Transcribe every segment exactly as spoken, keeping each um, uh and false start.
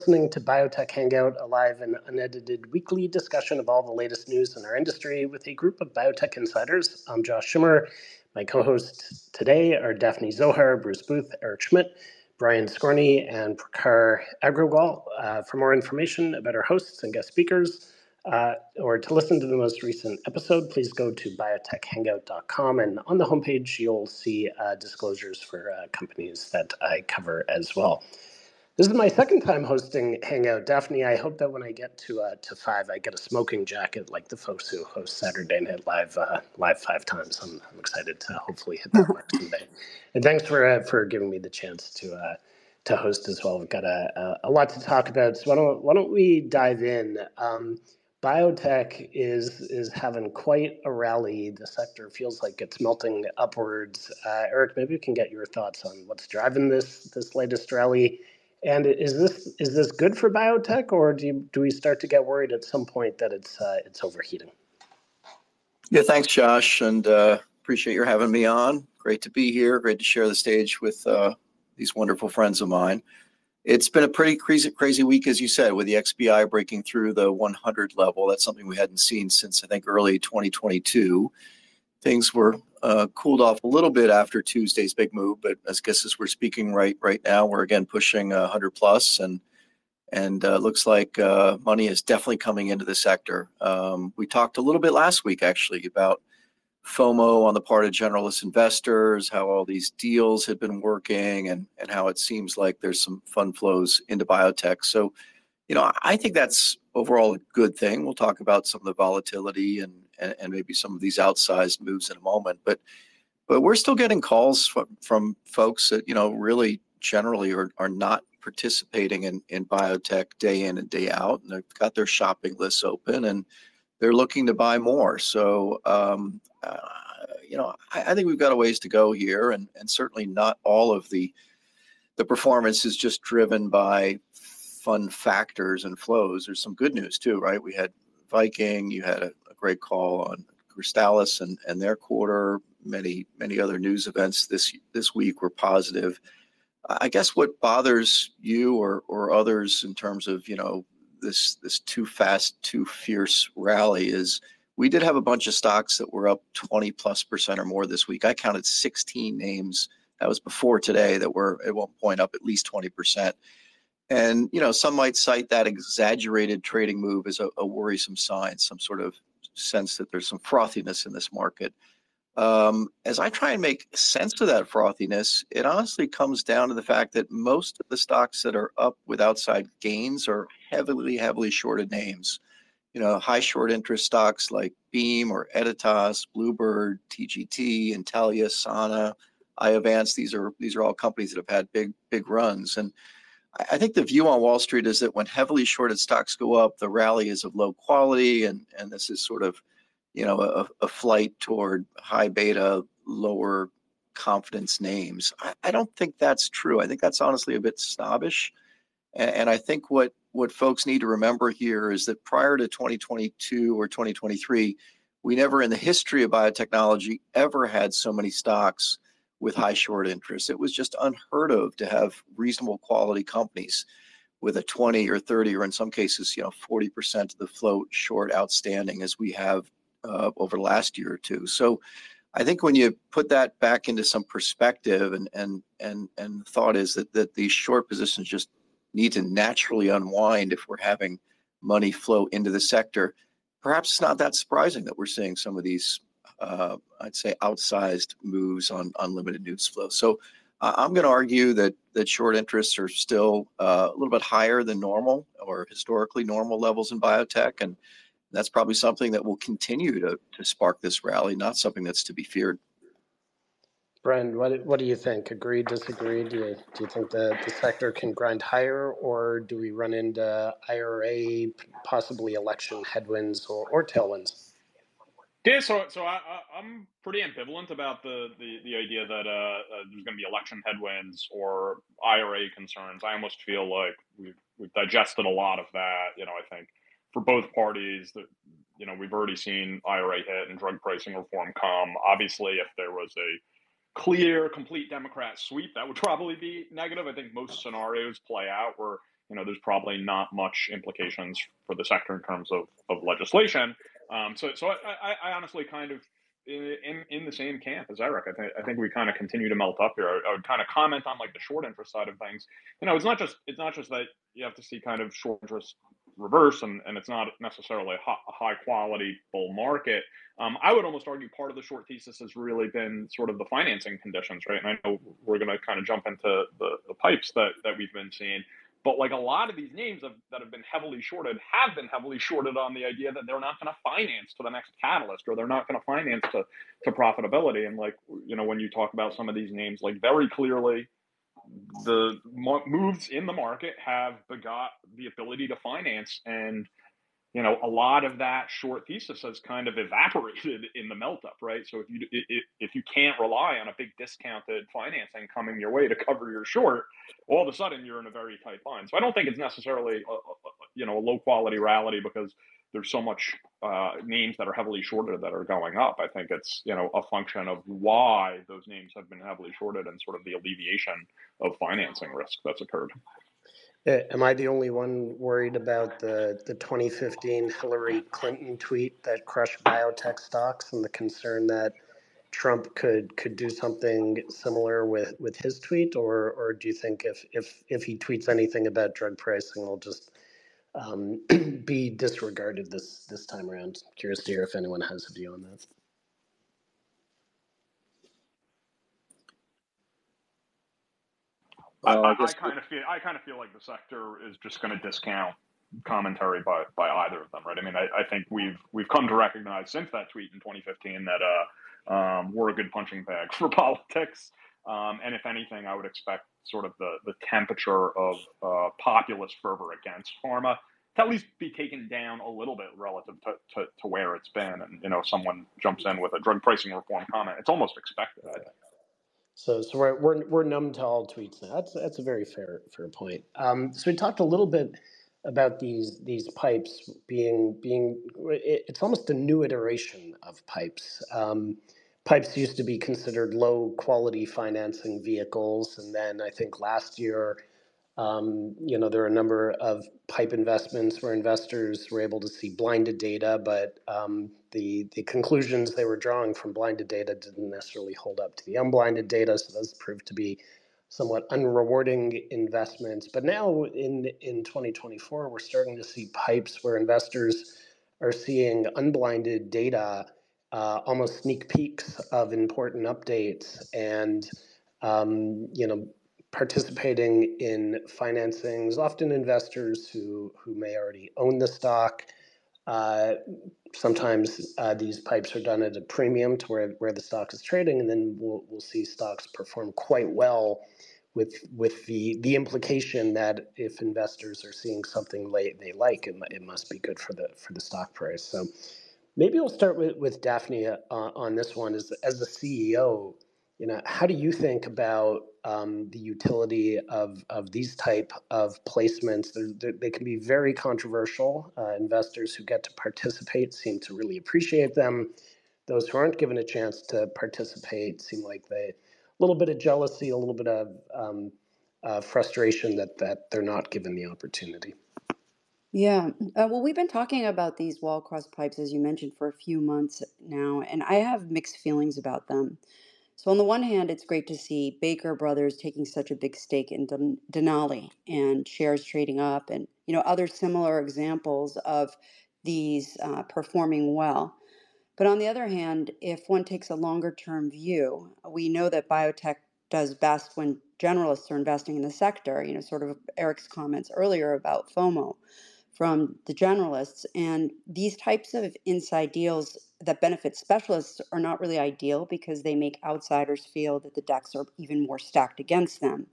listening to Biotech Hangout, a live and unedited weekly discussion of all the latest news in our industry with a group of biotech insiders. I'm Josh Schimmer. My co-hosts today are Daphne Zohar, Bruce Booth, Eric Schmidt, Brian Scorney, and Prakhar Agrawal. Uh, for more information about our hosts and guest speakers, uh, or to listen to the most recent episode, please go to biotech hangout dot com, and on the homepage you'll see uh, disclosures for uh, companies that I cover as well. This is my second time hosting Hangout. Daphne, I hope that when I get to uh, to five, I get a smoking jacket like the folks who host Saturday Night Live uh, live five times. I'm, I'm excited to hopefully hit that mark someday. And thanks for uh, for giving me the chance to uh, to host as well. We've got a, a, a lot to talk about. So why don't why don't we dive in? Um, biotech is is having quite a rally. The sector feels like it's melting upwards. Uh, Eric, maybe we can get your thoughts on what's driving this this latest rally. And is this is this good for biotech, or do you, do we start to get worried at some point that it's uh, it's overheating? Yeah, thanks, Josh, and uh, appreciate your having me on. Great to be here. Great to share the stage with uh, these wonderful friends of mine. It's been a pretty crazy, crazy week, as you said, with the X B I breaking through the one hundred level. That's something we hadn't seen since I think early twenty twenty-two. Things were uh, cooled off a little bit after Tuesday's big move, but I guess as we're speaking right right now, we're again pushing one hundred plus, and and uh, looks like uh, money is definitely coming into the sector. Um, we talked a little bit last week actually about FOMO on the part of generalist investors, how all these deals had been working, and and how it seems like there's some fund flows into biotech. So, you know, I think that's overall a good thing. We'll talk about some of the volatility and and, and maybe some of these outsized moves in a moment. But but we're still getting calls from, from folks that, you know, really generally are, are not participating in, in biotech day in and day out. And they've got their shopping lists open and they're looking to buy more. So, um, uh, you know, I, I think we've got a ways to go here. And, and certainly not all of the the performance is just driven by fund factors and flows. There's some good news too, right? We had Viking, you had a, a great call on Crystalis and, and their quarter. Many, many other news events this this week were positive. I guess what bothers you or or others in terms of, you know, this this too fast, too fierce rally is we did have a bunch of stocks that were up twenty plus percent or more this week. I counted sixteen names. That was before today that were at one point up at least twenty percent. And, you know, some might cite that exaggerated trading move as a, a worrisome sign, some sort of sense that there's some frothiness in this market. Um, as I try and make sense of that frothiness, it honestly comes down to the fact that most of the stocks that are up with outside gains are heavily, heavily shorted names. You know, high short interest stocks like Beam or Editas, Bluebird, T G T, Intellia, Sana, Iovance. These are these are all companies that have had big, big runs. And I think the view on Wall Street is that when heavily shorted stocks go up, the rally is of low quality, and and this is sort of, you know, a, a flight toward high beta, lower confidence names. I, I don't think that's true. I think that's honestly a bit snobbish. And, and I think what what folks need to remember here is that prior to twenty twenty-two or twenty twenty-three, we never in the history of biotechnology ever had so many stocks with high short interest. It was just unheard of to have reasonable quality companies with a twenty or thirty, or in some cases, you know, forty percent of the float short outstanding as we have uh, over the last year or two. So I think when you put that back into some perspective, and and and and the thought is that that these short positions just need to naturally unwind if we're having money flow into the sector, perhaps it's not that surprising that we're seeing some of these, uh, I'd say, outsized moves on unlimited news flow. So uh, I'm going to argue that that short interests are still uh, a little bit higher than normal or historically normal levels in biotech, and that's probably something that will continue to to spark this rally, not something that's to be feared. Brian, what what do you think? Agree, disagree? Do you do you think the, the sector can grind higher, or do we run into I R A, possibly election headwinds or, or tailwinds? Yeah, so so I, I, I'm pretty ambivalent about the the, the idea that uh, uh, there's going to be election headwinds or I R A concerns. I almost feel like we've we've digested a lot of that. You know, I think for both parties, that you know we've already seen I R A hit and drug pricing reform come. Obviously, if there was a clear, complete Democrat sweep, that would probably be negative. I think most scenarios play out where you know, there's probably not much implications for the sector in terms of, of legislation. Um, so, so I, I, I honestly kind of in in the same camp as Eric. I think I think we kind of continue to melt up here. I, I would kind of comment on like the short interest side of things. You know, it's not just it's not just that you have to see kind of short interest reverse, and, and it's not necessarily a high quality bull market. Um, I would almost argue part of the short thesis has really been sort of the financing conditions, right? And I know we're going to kind of jump into the, the pipes that, that we've been seeing. But like a lot of these names have, that have been heavily shorted have been heavily shorted on the idea that they're not going to finance to the next catalyst, or they're not going to finance to, to profitability. And like, you know, when you talk about some of these names, like very clearly the moves in the market have begot the ability to finance. And, you know, a lot of that short thesis has kind of evaporated in the melt up, right? So if you if, if you can't rely on a big discounted financing coming your way to cover your short, all of a sudden you're in a very tight bind. So I don't think it's necessarily a, a, you know a low quality rally because there's so much uh, names that are heavily shorted that are going up. I think it's you know a function of why those names have been heavily shorted and sort of the alleviation of financing risk that's occurred. Am I the only one worried about the, the twenty fifteen Hillary Clinton tweet that crushed biotech stocks and the concern that Trump could could do something similar with, with his tweet? Or or do you think if if, if he tweets anything about drug pricing, it'll just um, be disregarded this, this time around? Curious to hear if anyone has a view on that. Well, I, I, I kind of feel I kind of feel like the sector is just going to discount commentary by, by either of them, right? I mean, I, I think we've we've come to recognize since that tweet in twenty fifteen that uh, um, we're a good punching bag for politics, um, and if anything, I would expect sort of the the temperature of uh, populist fervor against pharma to at least be taken down a little bit relative to, to, to where it's been. And you know, someone jumps in with a drug pricing reform comment, it's almost expected, I think. So, so we're, we're we're numb to all tweets now. That's that's a very fair fair point. Um, so we talked a little bit about these these pipes being being. It's almost a new iteration of pipes. Um, pipes used to be considered low quality financing vehicles, and then I think last year, um, you know, there are a number of pipe investments where investors were able to see blinded data, but um, the the conclusions they were drawing from blinded data didn't necessarily hold up to the unblinded data, so those proved to be somewhat unrewarding investments. But now in in twenty twenty-four, we're starting to see pipes where investors are seeing unblinded data, uh, almost sneak peeks of important updates, and um, you know, participating in financings, often investors who, who may already own the stock. Uh, sometimes uh, these pipes are done at a premium to where, where the stock is trading, and then we'll, we'll see stocks perform quite well with with the, the implication that if investors are seeing something late they like, it, it must be good for the for the stock price. So maybe we'll start with, with Daphne uh, on this one. As, as a C E O, you know, how do you think about um, the utility of, of these type of placements? They're, they're, they can be very controversial. Uh, investors who get to participate seem to really appreciate them. Those who aren't given a chance to participate seem like they, a little bit of jealousy, a little bit of um, uh, frustration that, that they're not given the opportunity. Yeah, uh, well, we've been talking about these wall cross pipes, as you mentioned, for a few months now, and I have mixed feelings about them. So on the one hand, it's great to see Baker Brothers taking such a big stake in Den- Denali and shares trading up, and you know other similar examples of these uh, performing well. But on the other hand, if one takes a longer term view, we know that biotech does best when generalists are investing in the sector. You know, sort of Eric's comments earlier about FOMO from the generalists. And these types of inside deals that benefit specialists are not really ideal because they make outsiders feel that the decks are even more stacked against them.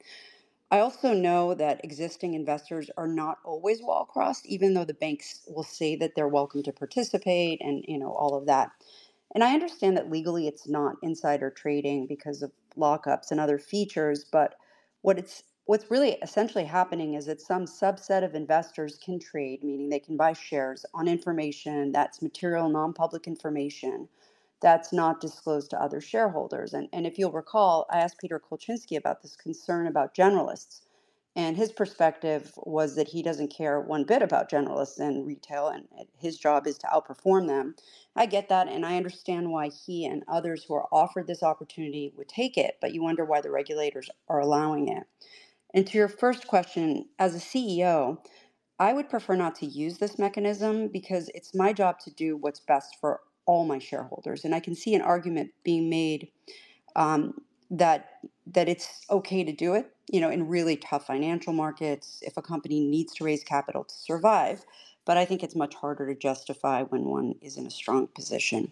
I also know that existing investors are not always wall crossed, even though the banks will say that they're welcome to participate and you know all of that. And I understand that legally it's not insider trading because of lockups and other features, but what it's what's really essentially happening is that some subset of investors can trade, meaning they can buy shares on information that's material, non-public information that's not disclosed to other shareholders. And, and if you'll recall, I asked Peter Kolchinsky about this concern about generalists, And his perspective was that he doesn't care one bit about generalists and retail, and his job is to outperform them. I get that, and I understand why he and others who are offered this opportunity would take it, but you wonder why the regulators are allowing it. And to your first question, as a C E O, I would prefer not to use this mechanism because it's my job to do what's best for all my shareholders. And I can see an argument being made um, that that it's okay to do it, you know, in really tough financial markets if a company needs to raise capital to survive. But I think it's much harder to justify when one is in a strong position.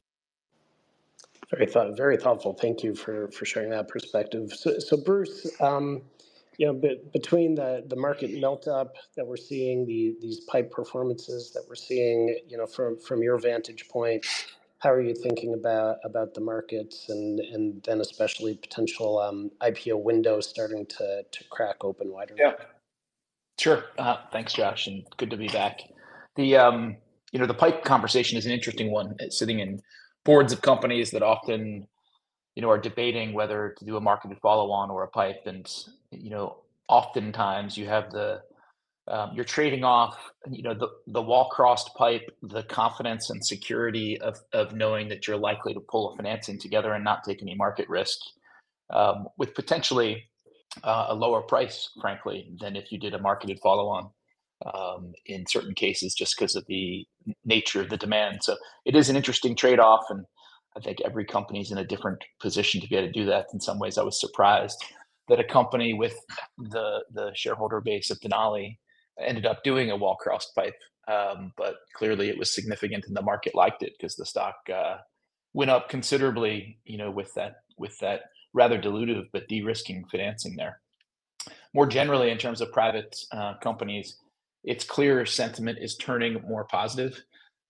Very thought, very thoughtful. Thank you for for sharing that perspective. So, so Bruce, um, you know, be, between the the market melt up that we're seeing, the these pipe performances that we're seeing, you know, from from your vantage point, how are you thinking about about the markets and and then especially potential um, I P O windows starting to to crack open wider? Yeah, sure. Uh, thanks, Josh, and good to be back. The um, you know, the pipe conversation is an interesting one. It's sitting in boards of companies that often, you know, are debating whether to do a marketed follow-on or a pipe, and you know, oftentimes you have the um, you're trading off, you know, the the wall-crossed pipe, the confidence and security of of knowing that you're likely to pull a financing together and not take any market risk, um, with potentially uh, a lower price, frankly, than if you did a marketed follow-on um, in certain cases, just because of the nature of the demand. So it is an interesting trade-off, and I think every company is in a different position to be able to do that. In some ways, I was surprised that a company with the the shareholder base of Denali ended up doing a wall-crossed pipe, um, but clearly it was significant, and the market liked it because the stock uh, went up considerably. You know, with that with that rather dilutive but de-risking financing there. More generally, in terms of private uh, companies, it's clear sentiment is turning more positive.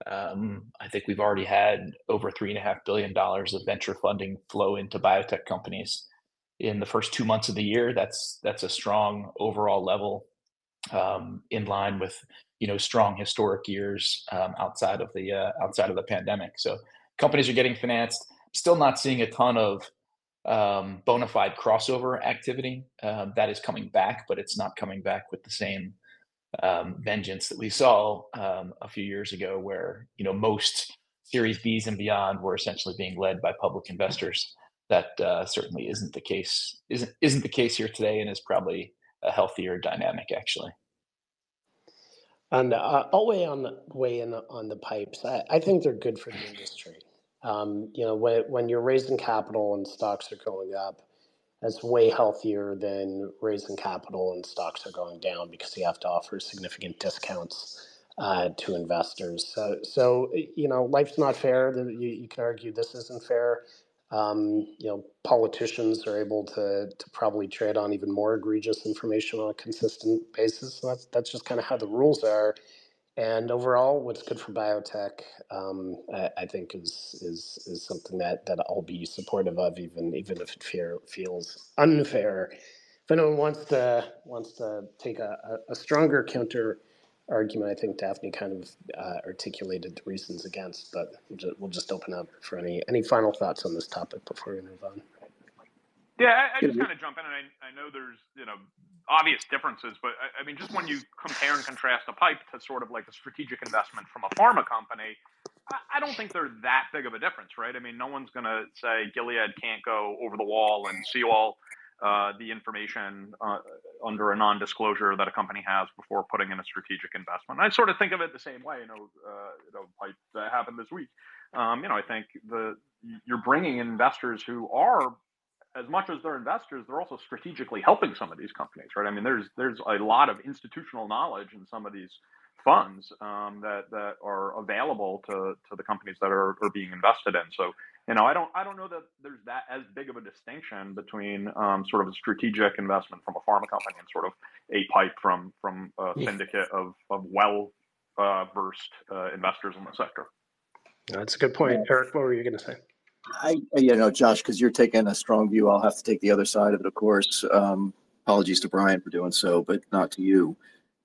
Um, I think we've already had over three and a half billion dollars of venture funding flow into biotech companies in the first two months of the year. That's that's a strong overall level, um, in line with, you know, strong historic years um, outside of the uh, outside of the pandemic. So companies are getting financed. Still not seeing a ton of um, bona fide crossover activity. Um, that is coming back, but it's not coming back with the same um, vengeance that we saw um, a few years ago, where, you know, most Series Bs and beyond were essentially being led by public investors. That uh, certainly isn't the case. isn't isn't the case here today, and is probably a healthier dynamic, actually. And uh, I'll weigh on the weigh in on the pipes. I, I think they're good for the industry. Um, you know, when when you're raising capital and stocks are going up, that's way healthier than raising capital and stocks are going down because you have to offer significant discounts uh, to investors. So, so you know, life's not fair. You, you can argue this isn't fair. Um, you know, politicians are able to to probably trade on even more egregious information on a consistent basis. So that's that's just kind of how the rules are. And overall, what's good for biotech, um, I, I think, is is is something that that I'll be supportive of, even even if it fear, feels unfair. If anyone wants to wants to take a, a, a stronger counter argument, I think Daphne kind of uh, articulated the reasons against. But we'll just, we'll just open up for any any final thoughts on this topic before we move on. Yeah, I, I just kind of jump in, and I, I know there's, you know, obvious differences, but I, I mean, just when you compare and contrast a pipe to sort of like a strategic investment from a pharma company, I, I don't think they're that big of a difference, right? I mean, no one's going to say Gilead can't go over the wall and see all uh, the information uh, under a non-disclosure that a company has before putting in a strategic investment. I sort of think of it the same way. You know, uh, you know, pipe that happened this week. Um, you know, I think the you're bringing in investors who are, as much as they're investors, they're also strategically helping some of these companies, right? I mean, there's there's a lot of institutional knowledge in some of these funds um, that that are available to to the companies that are, are being invested in. So, you know, I don't I don't know that there's that as big of a distinction between um, sort of a strategic investment from a pharma company and sort of a pipe from from a syndicate of of well uh, versed uh, investors in the sector. That's a good point, Eric. What were you going to say? I, you know, Josh, because you're taking a strong view, I'll have to take the other side of it, of course. Um, apologies to Brian for doing so, but not to you.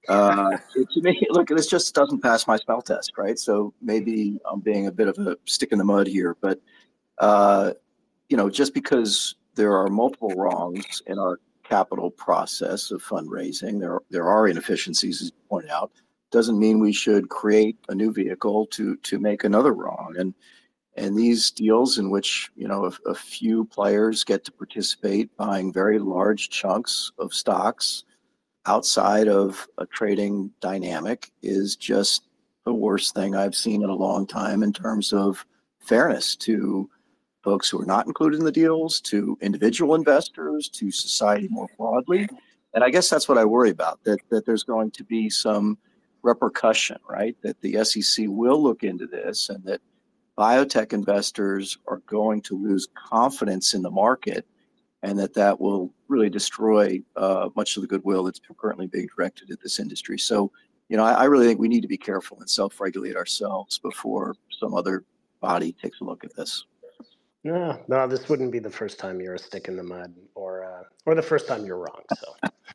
Uh, to me, look, this just doesn't pass my spell test, right? So maybe I'm being a bit of a stick in the mud here, but, uh, you know, just because there are multiple wrongs in our capital process of fundraising. There, there are inefficiencies, as you pointed out. Doesn't mean we should create a new vehicle to to make another wrong. And and these deals in which, you know, a, a few players get to participate buying very large chunks of stocks outside of a trading dynamic is just the worst thing I've seen in a long time in terms of fairness to folks who are not included in the deals, to individual investors, to society more broadly. And I guess that's what I worry about, that that there's going to be some repercussion, right? That the S E C will look into this and that biotech investors are going to lose confidence in the market, and that that will really destroy uh, much of the goodwill that's currently being directed at this industry. So, you know, I, I really think we need to be careful and self-regulate ourselves before some other body takes a look at this. No, no, this wouldn't be the first time you're a stick in the mud, or uh, or the first time you're wrong. So,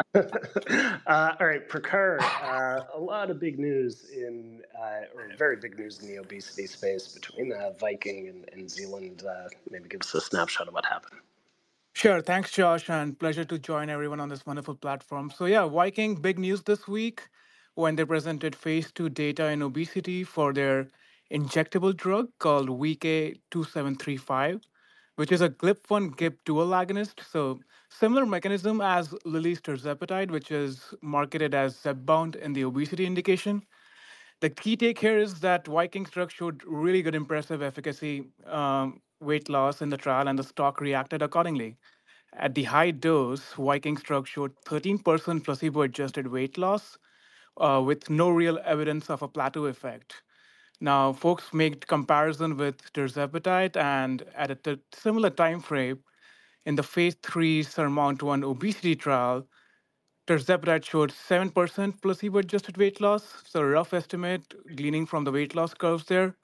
uh, all right, Prakhar, uh, a lot of big news in, uh, or very big news in the obesity space between uh, Viking and, and Zealand. Uh, maybe give us a snapshot of what happened. Sure. Thanks, Josh, and pleasure to join everyone on this wonderful platform. So, yeah, Viking, big news this week when they presented phase two data in obesity for their injectable drug called V K two seven three five, which is a G L P one G I P dual agonist. So, similar mechanism as Lilly's tirzepatide, which is marketed as Zepbound in the obesity indication. The key take here is that Viking's drug showed really good, impressive efficacy, um, weight loss in the trial, and the stock reacted accordingly. At the high dose, Viking's drug showed thirteen percent placebo adjusted weight loss uh, with no real evidence of a plateau effect. Now, folks made comparison with tirzepatide, and at a t- similar time frame, in the phase three Surmount one obesity trial, tirzepatide showed seven percent placebo adjusted weight loss. So, rough estimate, gleaning from the weight loss curves there.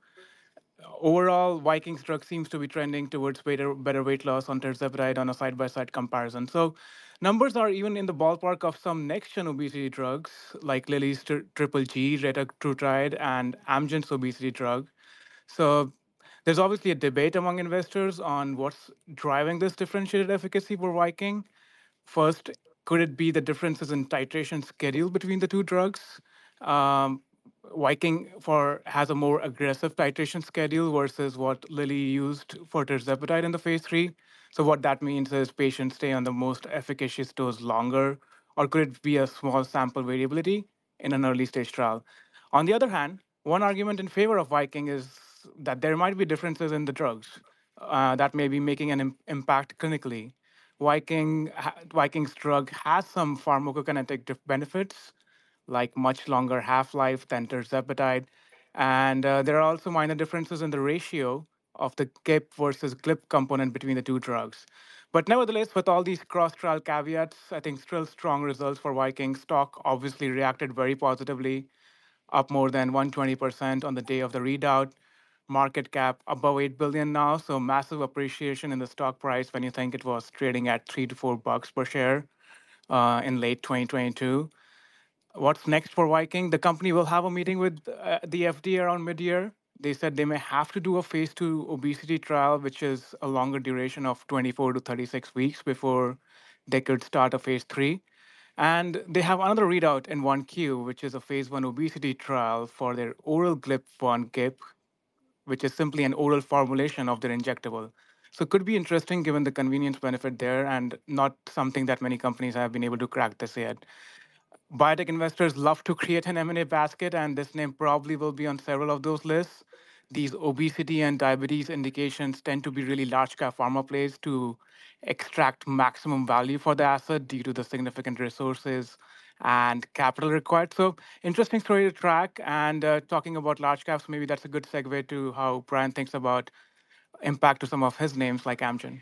Overall, Viking's drug seems to be trending towards better, better weight loss on tirzepatide on a side by side comparison. So, numbers are even in the ballpark of some next gen obesity drugs like Lilly's tri- Triple G, retatrutide, and Amgen's obesity drug. So, there's obviously a debate among investors on what's driving this differentiated efficacy for Viking. First, could it be the differences in titration schedule between the two drugs? Um, Viking for has a more aggressive titration schedule versus what Lilly used for tirzepatide in the phase three. So what that means is patients stay on the most efficacious dose longer, or could it be a small sample variability in an early stage trial? On the other hand, one argument in favor of Viking is that there might be differences in the drugs uh, that may be making an im- impact clinically. Viking ha- Viking's drug has some pharmacokinetic dif- benefits, like much longer half-life than tirzepatide, and uh, there are also minor differences in the ratio of the G I P versus G L P component between the two drugs. But nevertheless, with all these cross-trial caveats, I think still strong results for Viking. Stock obviously reacted very positively, up more than one hundred twenty percent on the day of the readout. Market cap above eight billion now, so massive appreciation in the stock price when you think it was trading at three to four bucks per share uh, in late twenty twenty-two. What's next for Viking? The company will have a meeting with uh, the F D A around mid-year. They said they may have to do a phase two obesity trial, which is a longer duration of twenty-four to thirty-six weeks before they could start a phase three. And they have another readout in one Q, which is a phase one obesity trial for their oral G L P one G I P, which is simply an oral formulation of their injectable. So it could be interesting given the convenience benefit there and not something that many companies have been able to crack this yet. Biotech investors love to create an M and A basket, and this name probably will be on several of those lists. These obesity and diabetes indications tend to be really large cap pharma plays to extract maximum value for the asset due to the significant resources and capital required. So, interesting story to track. And uh, talking about large caps, maybe that's a good segue to how Brian thinks about impact to some of his names like Amgen.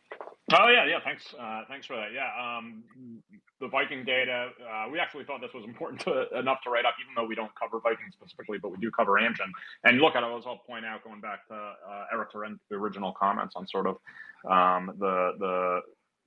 Oh yeah, yeah. Thanks, uh, thanks for that. Yeah, um, the Viking data. Uh, we actually thought this was important to, enough to write up, even though we don't cover Viking specifically, but we do cover Amgen. And look, I was I'll point out, going back to uh, Eric Torrent, the original comments on sort of um, the the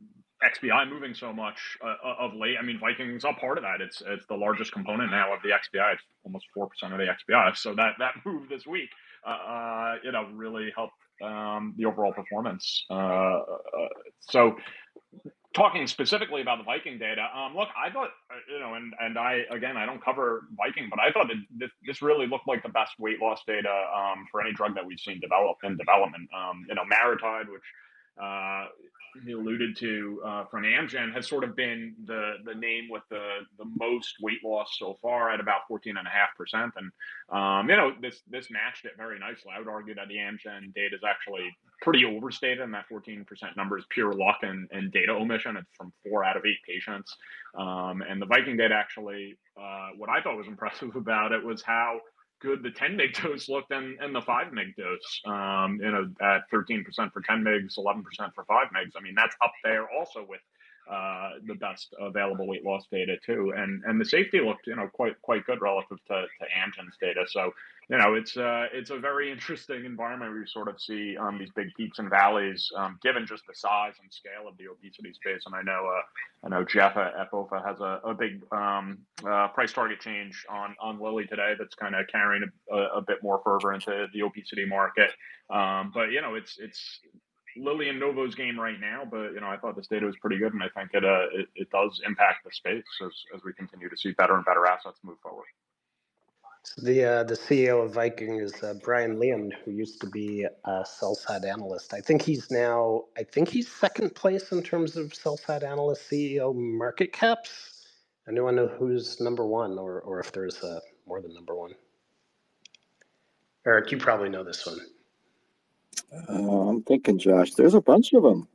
X B I moving so much uh, of late. I mean, Viking's a part of that. It's it's the largest component now of the X B I. It's almost four percent of the X B I. So that that move this week, uh, uh, you know, really helped um, the overall performance. Uh, uh, so talking specifically about the Viking data, um, look, I thought, uh, you know, and and I again, I don't cover Viking, but I thought that this, this really looked like the best weight loss data um, for any drug that we've seen develop in development. Um, you know, Maritide, which uh, he alluded to uh, from Amgen, has sort of been the the name with the the most weight loss so far at about fourteen and a half percent, and um, you know, this this matched it very nicely. I would argue that the Amgen data is actually pretty overstated, and that fourteen percent number is pure luck and, and data omission. It's from four out of eight patients. Um, and the Viking data actually, uh, what I thought was impressive about it was how good the ten mg dose looked and, and the five mg dose, um, you know, at thirteen percent for ten mgs, eleven percent for five mgs. I mean, that's up there also with uh, the best available weight loss data too. And, and the safety looked, you know, quite, quite good relative to, to Amgen's data. So, you know, it's uh, it's a very interesting environment where you sort of see um, these big peaks and valleys, um, given just the size and scale of the obesity space. And I know, uh, I know Jeff at, at B O F A has a, a big um, uh, price target change on on Lilly today that's kind of carrying a, a bit more fervor into the obesity market. Um, but you know, it's it's Lilly and Novo's game right now. But you know, I thought this data was pretty good, and I think it uh, it, it does impact the space as as we continue to see better and better assets move forward. So the uh, the C E O of Viking is uh, Brian Leon, who used to be a sell side analyst. I think he's now, I think he's second place in terms of sell side analyst C E O market caps. Anyone know who's number one, or or if there's uh, more than number one? Eric, you probably know this one. Uh, I'm thinking, Josh, there's a bunch of them.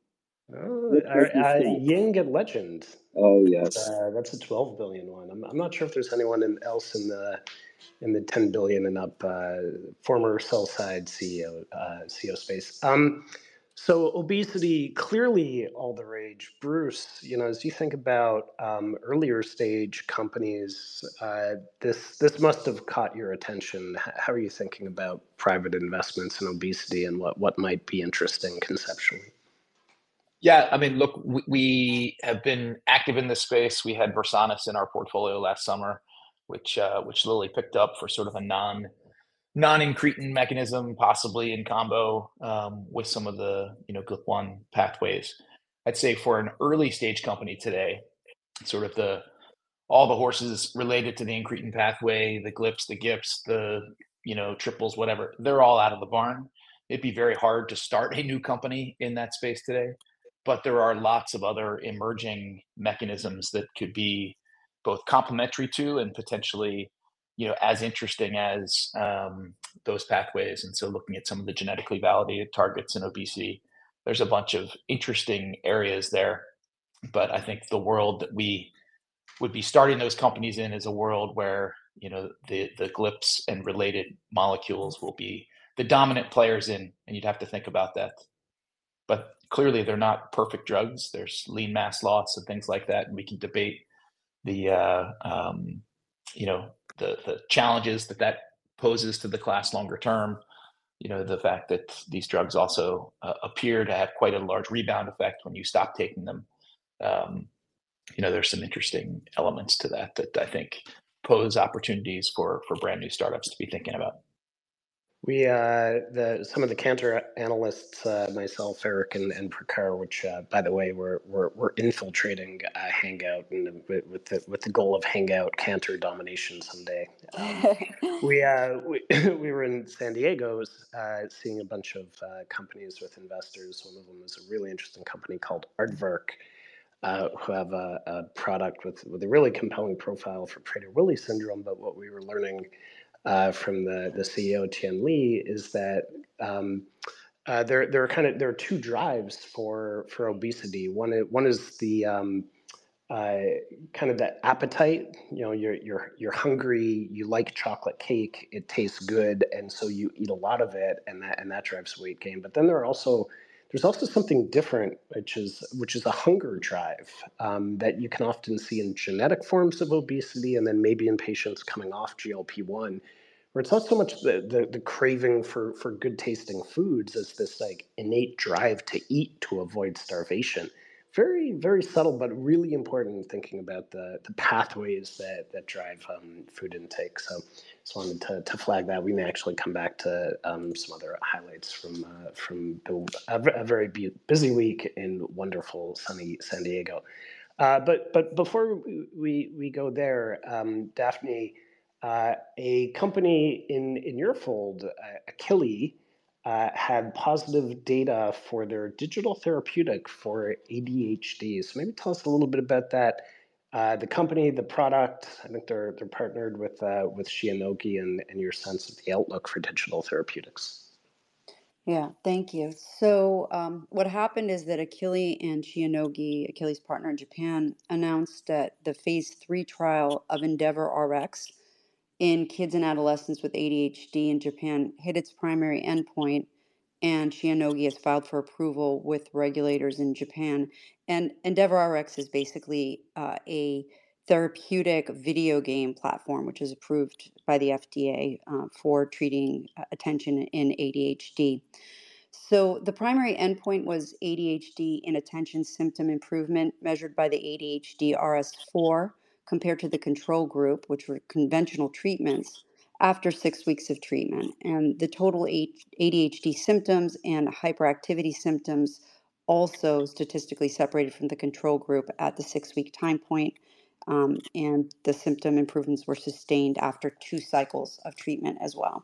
Oh, uh, Ying at Legend. Oh, yes. Uh, that's a twelve billion one. I'm, I'm not sure if there's anyone in, else in the in the ten billion and up uh, former sell side C E O uh, C E O space. Um, so obesity, clearly all the rage. Bruce, you know, as you think about um, earlier stage companies, uh, this this must have caught your attention. How are you thinking about private investments in obesity and what what might be interesting conceptually? Yeah, I mean, look, we, we have been active in this space. We had Versanis in our portfolio last summer, which uh, which Lilly picked up for sort of a non non-incretin mechanism, possibly in combo um, with some of the you know G L P one pathways. I'd say for an early stage company today, sort of the all the horses related to the incretin pathway, the G L Ps, the G I Ps, the you know triples, whatever, they're all out of the barn. It'd be very hard to start a new company in that space today. But there are lots of other emerging mechanisms that could be both complementary to and potentially, you know, as interesting as um, those pathways. And so, looking at some of the genetically validated targets in obesity, there's a bunch of interesting areas there. But I think the world that we would be starting those companies in is a world where you know the the G L Ps and related molecules will be the dominant players in, and you'd have to think about that. But clearly, they're not perfect drugs. There's lean mass loss and things like that, and we can debate the uh, um, you know the the challenges that that poses to the class longer term. You know, the fact that these drugs also uh, appear to have quite a large rebound effect when you stop taking them. Um, you know, there's some interesting elements to that that I think pose opportunities for for brand new startups to be thinking about. We, uh, the some of the Cantor analysts, uh, myself, Eric, and, and Prakar, which, uh, by the way, we're we're, we're infiltrating uh, Hangout and with, with the with the goal of Hangout Cantor domination someday. Um, we uh we, we were in San Diego, uh, seeing a bunch of uh, companies with investors. One of them is a really interesting company called Aardvark, uh, who have a, a product with with a really compelling profile for Prader-Willi syndrome. But what we were learning Uh, from the, the C E O Tian Li is that um, uh, there there are kind of there are two drives for for obesity. One is, one is the um, uh, kind of that appetite. You know, you're you're you're hungry. You like chocolate cake. It tastes good, and so you eat a lot of it, and that and that drives weight gain. But then there are also there's also something different, which is which is a hunger drive um, that you can often see in genetic forms of obesity, and then maybe in patients coming off G L P one, where it's not so much the, the the craving for for good tasting foods as this like innate drive to eat to avoid starvation. very, very subtle, but really important in thinking about the, the pathways that, that drive um, food intake. So just wanted to, to flag that. We may actually come back to um, some other highlights from uh, from the, a, a very busy week in wonderful sunny San Diego. Uh, but but before we, we go there, um, Daphne, uh, a company in, in your fold, uh, Akili, uh, had positive data for their digital therapeutic for A D H D. So maybe tell us a little bit about that. Uh, the company, the product. I think they're they're partnered with uh, with Shionogi, and, and your sense of the outlook for digital therapeutics. Yeah, thank you. So, um, what happened is that Akili and Shionogi, Akili's partner in Japan, announced that the phase three trial of Endeavor R X in kids and adolescents with A D H D in Japan hit its primary endpoint, and Shionogi has filed for approval with regulators in Japan. And Endeavor R X is basically uh, a therapeutic video game platform, which is approved by the F D A uh, for treating uh, attention in A D H D. So the primary endpoint was A D H D inattention symptom improvement measured by the A D H D R S four compared to the control group, which were conventional treatments, after six weeks of treatment. And the total A D H D symptoms and hyperactivity symptoms also statistically separated from the control group at the six-week time point. Um, and the symptom improvements were sustained after two cycles of treatment as well.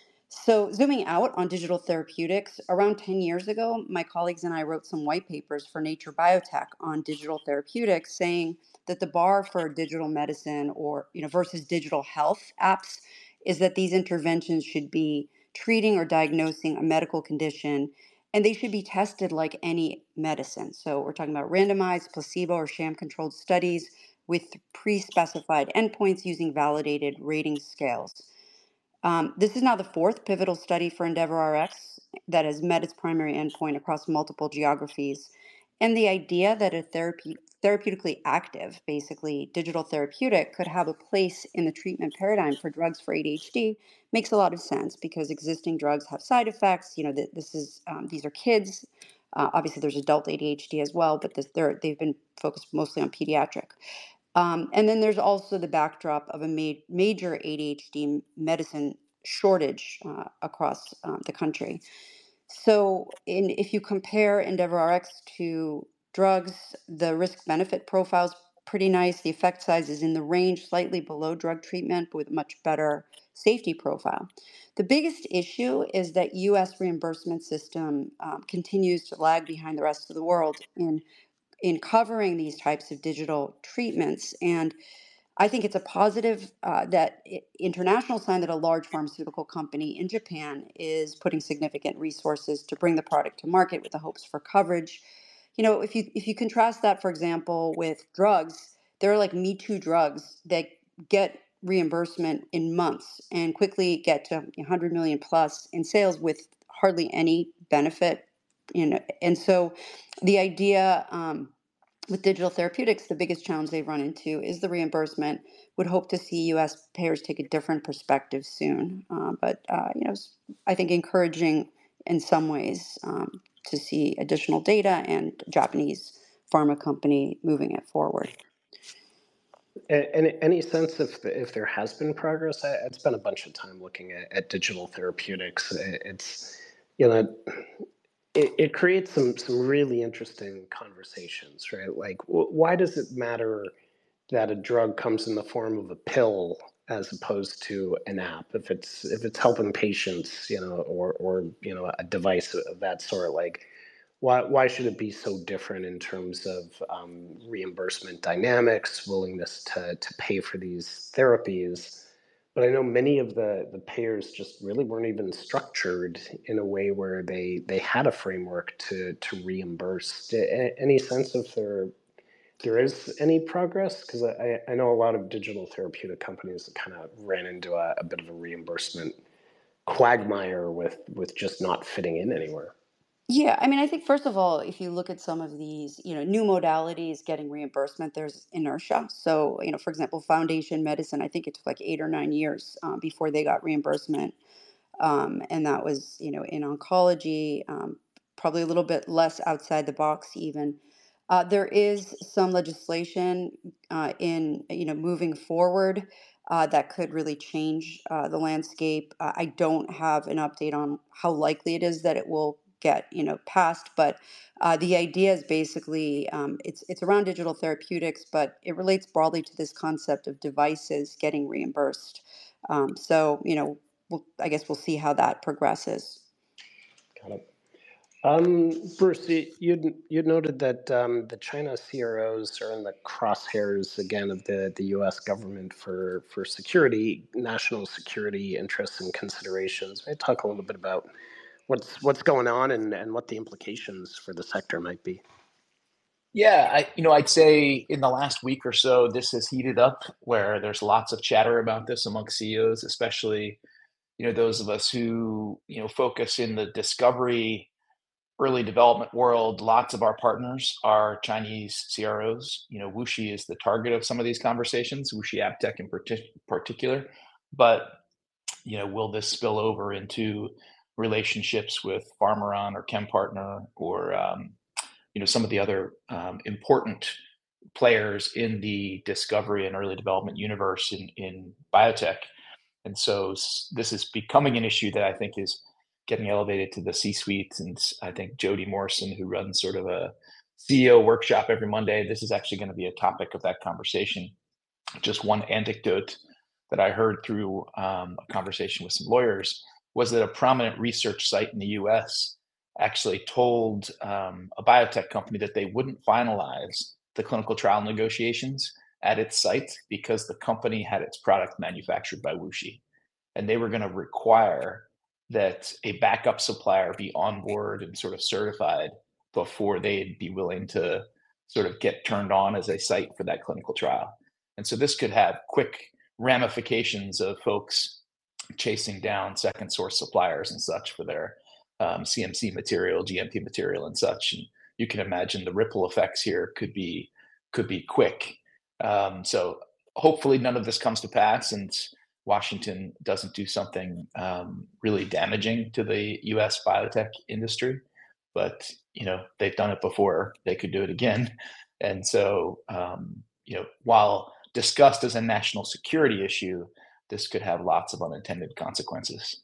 So, zooming out on digital therapeutics, around ten years ago, my colleagues and I wrote some white papers for Nature Biotech on digital therapeutics, saying that the bar for digital medicine or, you know, versus digital health apps is that these interventions should be treating or diagnosing a medical condition, and they should be tested like any medicine. So, we're talking about randomized, placebo, or sham controlled studies with pre specified endpoints using validated rating scales. Um, this is now the fourth pivotal study for Endeavor R X that has met its primary endpoint across multiple geographies. And the idea that a therapy, therapeutically active, basically digital therapeutic, could have a place in the treatment paradigm for drugs for A D H D makes a lot of sense because existing drugs have side effects. You know, th- this is um, these are kids. Uh, obviously, there's adult A D H D as well, but this, they're, they've been focused mostly on pediatric. Um, and then there's also the backdrop of a ma- major A D H D medicine shortage uh, across uh, the country. So, in, if you compare Endeavor R X to drugs, the risk benefit profile is pretty nice. The effect size is in the range, slightly below drug treatment, but with a much better safety profile. The biggest issue is that U S reimbursement system um, continues to lag behind the rest of the world in in covering these types of digital treatments. And I think it's a positive uh, that i- international sign that a large pharmaceutical company in Japan is putting significant resources to bring the product to market with the hopes for coverage. You know, if you if you contrast that, for example, with drugs, there are like Me Too drugs that get reimbursement in months and quickly get to one hundred million plus in sales with hardly any benefit. You know, and so the idea. Um, with digital therapeutics, the biggest challenge they've run into is the reimbursement. Would hope to see U S payers take a different perspective soon. Uh, but, uh, you know, s- I think encouraging in some ways um, to see additional data and Japanese pharma company moving it forward. A- Any, any sense if if there has been progress? I, I spent a bunch of time looking at, at digital therapeutics. It- It's, you know, it, it creates some some really interesting conversations, right? Like, wh- why does it matter that a drug comes in the form of a pill as opposed to an app? If it's if it's helping patients, you know, or or you know, a device of that sort, like, why why should it be so different in terms of um, reimbursement dynamics, willingness to to pay for these therapies? But I know many of the the payers just really weren't even structured in a way where they they had a framework to to reimburse. A- Any sense if there there is any progress? Because I, I know a lot of digital therapeutic companies that kind of ran into a, a bit of a reimbursement quagmire with with just not fitting in anywhere. Yeah, I mean, I think first of all, if you look at some of these, you know, new modalities getting reimbursement, there's inertia. So, you know, for example, foundation medicine, I think it took like eight or nine years um, before they got reimbursement. Um, and that was, you know, in oncology, um, probably a little bit less outside the box even. Uh, there is some legislation uh, in, you know, moving forward uh, that could really change uh, the landscape. Uh, I don't have an update on how likely it is that it will get, you know, passed, but uh, the idea is basically um, it's it's around digital therapeutics, but it relates broadly to this concept of devices getting reimbursed. Um, so, you know, we'll, I guess we'll see how that progresses. Got it. Um, Bruce, you- you'd, you'd noted that um, the China C R Os are in the crosshairs again of the, the U S government for, for security, national security interests and considerations. Maybe talk a little bit about what's what's going on and, and what the implications for the sector might be. Yeah, I you know I'd say in the last week or so, this has heated up where there's lots of chatter about this amongst C E Os, especially you know those of us who you know focus in the discovery early development world. Lots of our partners are Chinese C R Os. You know, Wuxi is the target of some of these conversations, Wuxi AppTec in partic- particular. But you know, will this spill over into relationships with Farmaron or ChemPartner or um, you know some of the other um, important players in the discovery and early development universe in, in biotech? And so this is becoming an issue that I think is getting elevated to the C-suite. And I think Jody Morrison, who runs sort of a C E O workshop every Monday, this is actually going to be a topic of that conversation. Just one anecdote that I heard through um, a conversation with some lawyers was that a prominent research site in the U S actually told um, a biotech company that they wouldn't finalize the clinical trial negotiations at its site because the company had its product manufactured by Wuxi. And they were going to require that a backup supplier be on board and sort of certified before they'd be willing to sort of get turned on as a site for that clinical trial. And so this could have quick ramifications of folks chasing down second source suppliers and such for their um, C M C material, G M P material, and such. And you can imagine the ripple effects here could be could be quick. Um, so hopefully none of this comes to pass, and Washington doesn't do something um, really damaging to the U S biotech industry. But you know they've done it before; they could do it again. And so um, you know while discussed as a national security issue, this could have lots of unintended consequences.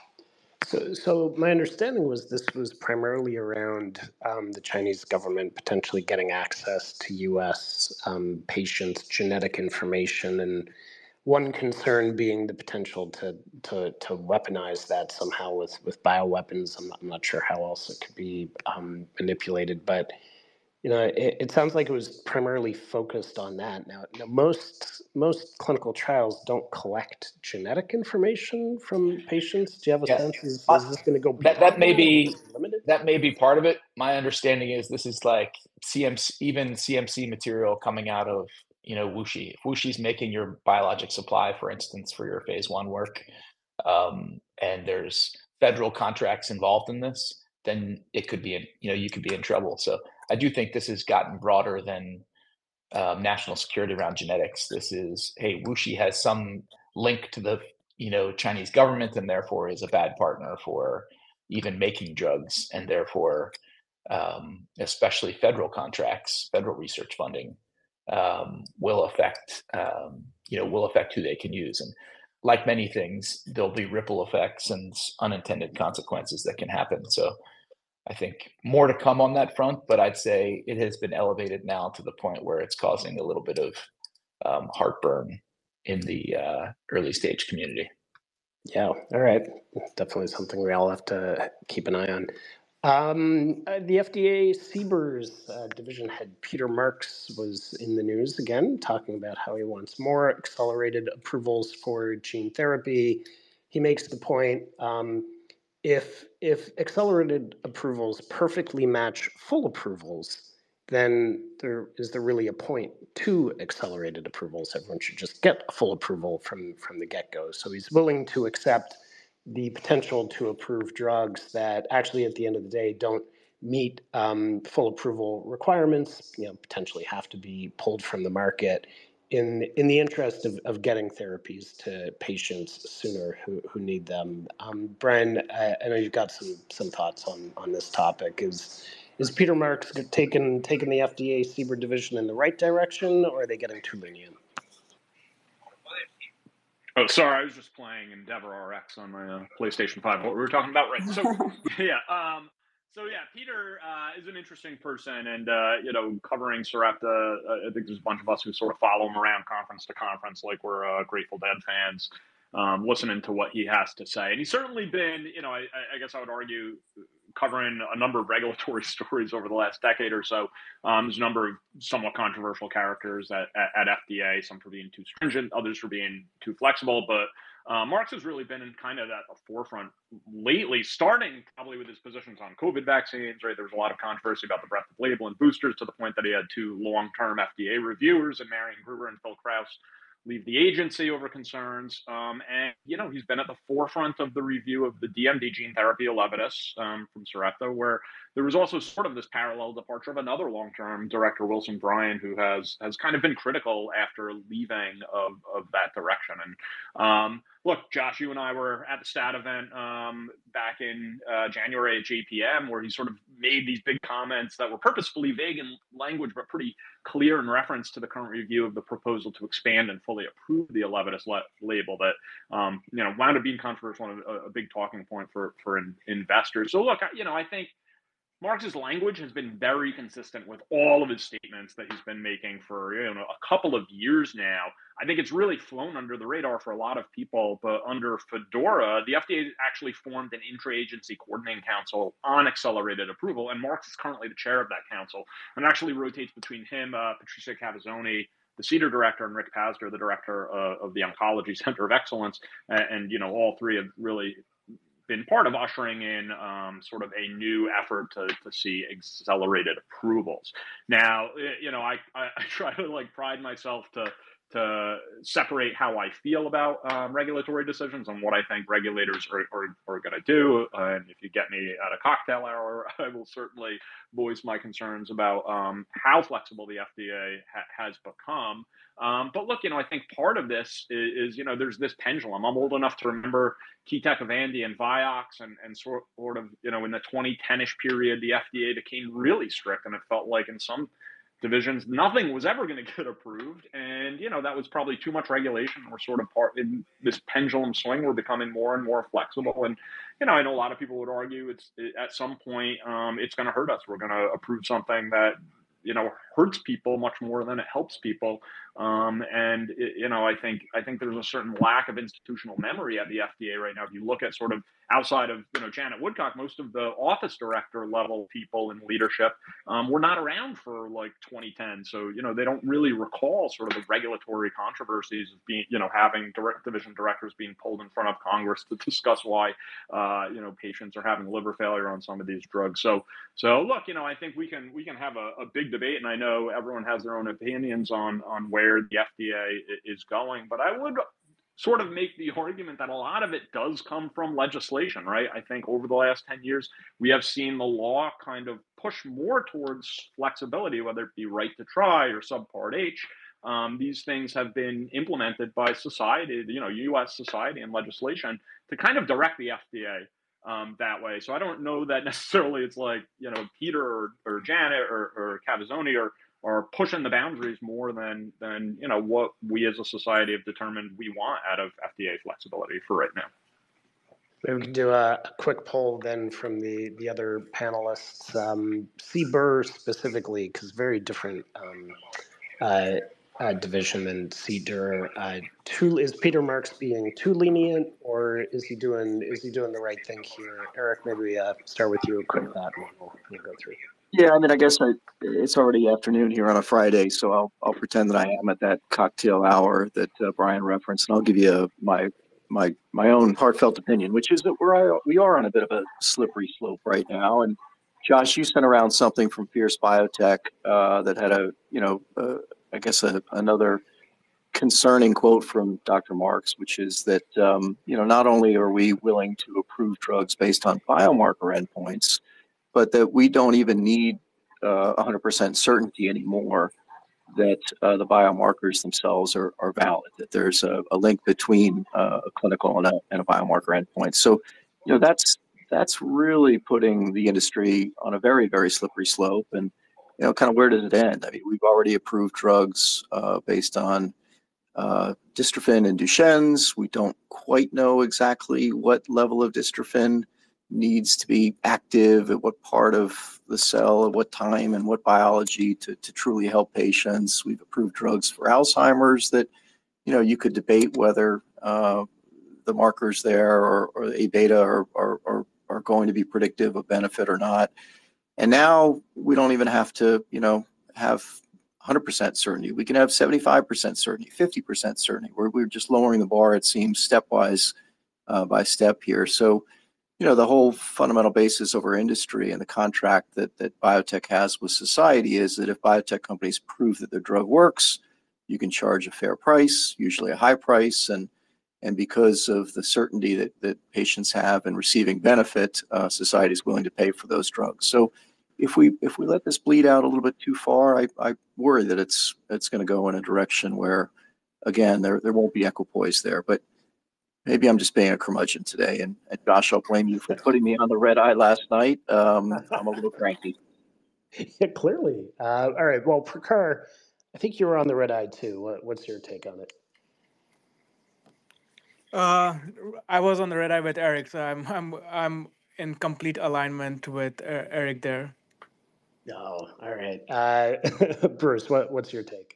So, so my understanding was this was primarily around um, the Chinese government potentially getting access to U S um, patients' genetic information, and one concern being the potential to to, to weaponize that somehow with, with bioweapons. I'm not, I'm not sure how else it could be um, manipulated, but you know, it, it sounds like it was primarily focused on that. Now, now, most most clinical trials don't collect genetic information from patients. Do you have a Yeah, sense? Is, uh, is this going to go that beyond that may that? Or be is it limited? that may be part of it. My understanding is this is like C M C, even C M C material coming out of you know Wuxi. If Wuxi's making your biologic supply, for instance, for your phase one work, um, and there's federal contracts involved in this, then it could be in, you know you could be in trouble. So I do think this has gotten broader than um, national security around genetics. This is, hey, Wuxi has some link to the you know Chinese government, and therefore is a bad partner for even making drugs, and therefore, um, especially federal contracts, federal research funding um, will affect um, you know will affect who they can use. And like many things, there'll be ripple effects and unintended consequences that can happen. So I think more to come on that front, but I'd say it has been elevated now to the point where it's causing a little bit of um, heartburn in the uh, early stage community. Yeah, all right. Definitely something we all have to keep an eye on. Um, uh, the F D A C BERS uh, division head Peter Marks was in the news again, talking about how he wants more accelerated approvals for gene therapy. He makes the point, um, if if accelerated approvals perfectly match full approvals, then there is there really a point to accelerated approvals? Everyone should just get a full approval from from the get-go. So he's willing to accept the potential to approve drugs that actually at the end of the day don't meet um, full approval requirements, you know, potentially have to be pulled from the market in in the interest of, of getting therapies to patients sooner who, who need them. Um, Brian, I, I know you've got some some thoughts on on this topic. Is is Peter Marks taking taking the F D A C B E R division in the right direction, or are they getting too lenient? Oh, sorry, I was just playing Endeavor R X on my uh, PlayStation five. What we were talking about, right? So, yeah, um, so yeah, Peter uh, is an interesting person, and uh, you know, covering Sarepta, uh, I think there's a bunch of us who sort of follow him around conference to conference, like we're uh, Grateful Dead fans, um, listening to what he has to say. And he's certainly been, you know, I, I guess I would argue, covering a number of regulatory stories over the last decade or so. Um, there's a number of somewhat controversial characters at, at, at F D A, some for being too stringent, others for being too flexible. But uh, Marks has really been in kind of at the forefront lately, starting probably with his positions on COVID vaccines, right? There was a lot of controversy about the breadth of label and boosters, to the point that he had two long-term F D A reviewers, and Marion Gruber and Phil Krause, leave the agency over concerns. Um, and, you know, he's been at the forefront of the review of the D M D gene therapy, Elevidys, um, from Sarepta, where there was also sort of this parallel departure of another long-term director, Wilson Bryan, who has has kind of been critical after leaving of, of that direction. And um, look, Josh, you and I were at the STAT event um, back in uh, January at J P M, where he sort of made these big comments that were purposefully vague in language, but pretty clear in reference to the current review of the proposal to expand and fully approve the Elevidys le- label that, um, you know, wound up being controversial and a, a big talking point for, for in, investors. So look, I, you know, I think Marx's language has been very consistent with all of his statements that he's been making for, you know, a couple of years now. I think it's really flown under the radar for a lot of people, but under Fedora, the F D A actually formed an intra-agency coordinating council on accelerated approval, and Marks is currently the chair of that council, and actually rotates between him, uh, Patricia Cavazzoni, the CDER director, and Rick Pazder, the director uh, of the Oncology Center of Excellence, and, and you know, all three have really been part of ushering in um, sort of a new effort to, to see accelerated approvals. Now, you know, I, I, I try to like pride myself to to separate how I feel about um, regulatory decisions and what I think regulators are, are, are going to do. Uh, and if you get me at a cocktail hour, I will certainly voice my concerns about um, how flexible the F D A ha- has become. Um, but look, you know, I think part of this is, is, you know, there's this pendulum. I'm old enough to remember Ketek, Avandia, and Vioxx, and, and sort, sort of, you know, in the twenty ten-ish period, the F D A became really strict, and it felt like in some divisions, nothing was ever going to get approved. And, you know, that was probably too much regulation. We're sort of part in this pendulum swing. We're becoming more and more flexible. And, you know, I know a lot of people would argue it's it, at some point um, it's going to hurt us. We're going to approve something that, you know, hurts people much more than it helps people. Um, and, it, you know, I think I think there's a certain lack of institutional memory at the F D A right now. If you look at sort of outside of, you know, Janet Woodcock, most of the office director level people in leadership um, were not around for like twenty ten. So, you know, they don't really recall sort of the regulatory controversies of being, you know, having direct division directors being pulled in front of Congress to discuss why, uh, you know, patients are having liver failure on some of these drugs. So, so look, you know, I think we can we can have a, a big debate, and I know everyone has their own opinions on on where the F D A is going, but I would sort of make the argument that a lot of it does come from legislation, right? I think over the last ten years, we have seen the law kind of push more towards flexibility, whether it be right to try or Subpart H. Um, these things have been implemented by society, you know, U S society and legislation to kind of direct the F D A um, that way. So I don't know that necessarily it's like, you know, Peter or, or Janet or, or Cavazzoni or are pushing the boundaries more than, than, you know, what we as a society have determined we want out of F D A flexibility for right now. Maybe we can do a, a quick poll then from the, the other panelists. Um, C B E R specifically, because very different um, uh, uh, division than CDER. Uh, too, is Peter Marks being too lenient, or is he doing is he doing the right thing here? Eric, maybe we uh, start with you, a quick thought, and we'll, we'll go through. Yeah, I mean, I guess I, it's already afternoon here on a Friday, so I'll I'll pretend that I am at that cocktail hour that uh, Brian referenced, and I'll give you a, my my my own heartfelt opinion, which is that we're we are on a bit of a slippery slope right now. And Josh, you sent around something from Fierce Biotech uh, that had a you know uh, I guess a, another concerning quote from Doctor Marks, which is that um, you know not only are we willing to approve drugs based on biomarker endpoints, but that we don't even need uh, one hundred percent certainty anymore that uh, the biomarkers themselves are, are valid, that there's a, a link between uh, a clinical and a, and a biomarker endpoint. So, you know, that's that's really putting the industry on a very, very slippery slope. And, you know, kind of where did it end? I mean, we've already approved drugs uh, based on uh, dystrophin and Duchenne's. We don't quite know exactly what level of dystrophin needs to be active at what part of the cell, at what time, and what biology to, to truly help patients. We've approved drugs for Alzheimer's that, you know, you could debate whether uh, the markers there or, or A beta are, are, are, are going to be predictive of benefit or not. And now we don't even have to, you know, have one hundred percent certainty. We can have seventy-five percent certainty, fifty percent certainty. We're, we're just lowering the bar, it seems, stepwise uh, by step here. So, you know, the whole fundamental basis of our industry and the contract that, that biotech has with society is that if biotech companies prove that their drug works, you can charge a fair price, usually a high price, and and because of the certainty that, that patients have in receiving benefit, uh, society is willing to pay for those drugs. So if we if we let this bleed out a little bit too far, I, I worry that it's it's going to go in a direction where, again, there, there won't be equipoise there. But maybe I'm just being a curmudgeon today. And, and Josh, I'll blame you for putting me on the red eye last night. Um, I'm a little cranky. Yeah, clearly. Uh, all right. Well, Prakhar, I think you were on the red eye too. What, what's your take on it? Uh, I was on the red eye with Eric, so I'm I'm I'm in complete alignment with uh, Eric there. Oh, all right. Uh, Bruce, what, what's your take?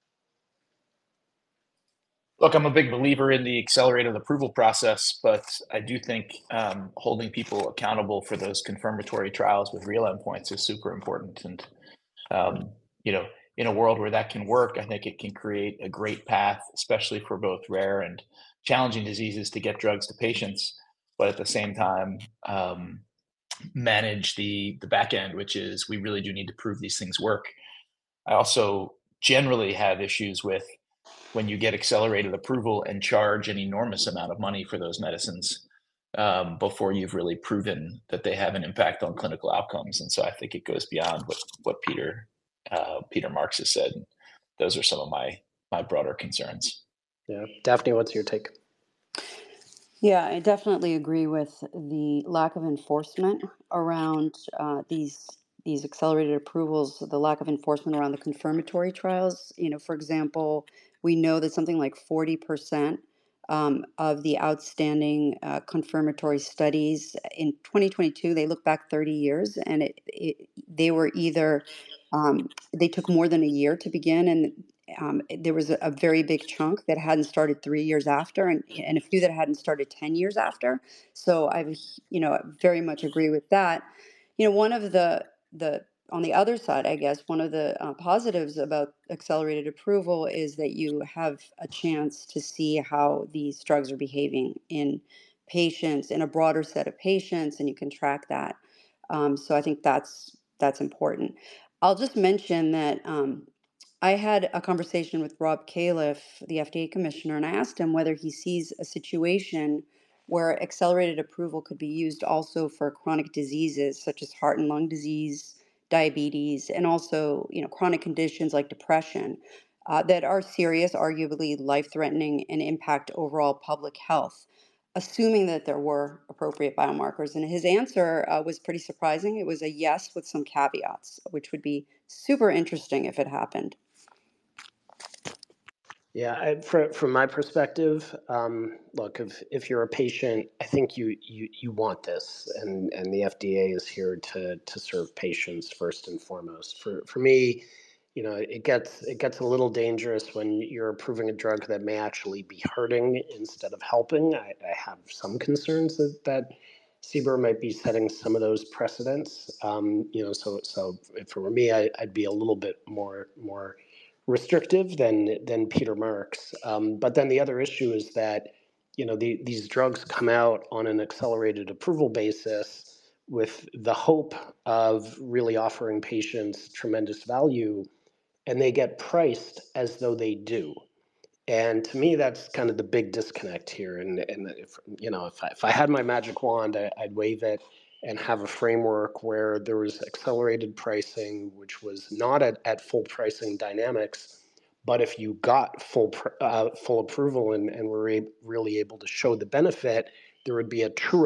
Look, I'm a big believer in the accelerated approval process, but I do think um, holding people accountable for those confirmatory trials with real endpoints is super important. And, um, you know, in a world where that can work, I think it can create a great path, especially for both rare and challenging diseases, to get drugs to patients, but at the same time, um, manage the, the back end, which is we really do need to prove these things work. I also generally have issues with when you get accelerated approval and charge an enormous amount of money for those medicines um, before you've really proven that they have an impact on clinical outcomes. And so I think it goes beyond what what Peter uh, Peter Marks has said. Those are some of my my broader concerns. Yeah, Daphne, what's your take? Yeah, I definitely agree with the lack of enforcement around uh, these these accelerated approvals, the lack of enforcement around the confirmatory trials. You know, for example, we know that something like forty percent um, of the outstanding uh, confirmatory studies in twenty twenty-two, they look back thirty years, and it, it they were either um, they took more than a year to begin, and um, there was a, a very big chunk that hadn't started three years after, and, and a few that hadn't started ten years after. So I, you know, very much agree with that. You know, one of the the on the other side, I guess, one of the uh, positives about accelerated approval is that you have a chance to see how these drugs are behaving in patients, in a broader set of patients, and you can track that. Um, so I think that's that's important. I'll just mention that. Um, I had a conversation with Rob Califf, the F D A commissioner, and I asked him whether he sees a situation where accelerated approval could be used also for chronic diseases such as heart and lung disease, diabetes, and also, you know, chronic conditions like depression uh, that are serious, arguably life-threatening, and impact overall public health, assuming that there were appropriate biomarkers. And his answer uh, was pretty surprising. It was a yes with some caveats, which would be super interesting if it happened. Yeah, I, for, from my perspective, um, look, if, if you're a patient, I think you, you, you want this, and, and the F D A is here to, to serve patients first and foremost. For, for me, you know, it gets it gets a little dangerous when you're approving a drug that may actually be hurting instead of helping. I, I have some concerns that that C B E R might be setting some of those precedents. Um, you know, so so if it were me, I, I'd be a little bit more more restrictive than than Peter Marks. Um, but then the other issue is that, you know, the, these drugs come out on an accelerated approval basis with the hope of really offering patients tremendous value, and they get priced as though they do. And to me, that's kind of the big disconnect here. And, and if, you know, if I, if I had my magic wand, I, I'd wave it and have a framework where there was accelerated pricing, which was not at, at full pricing dynamics. But if you got full uh, full approval and, and were a- really able to show the benefit, there would be a true up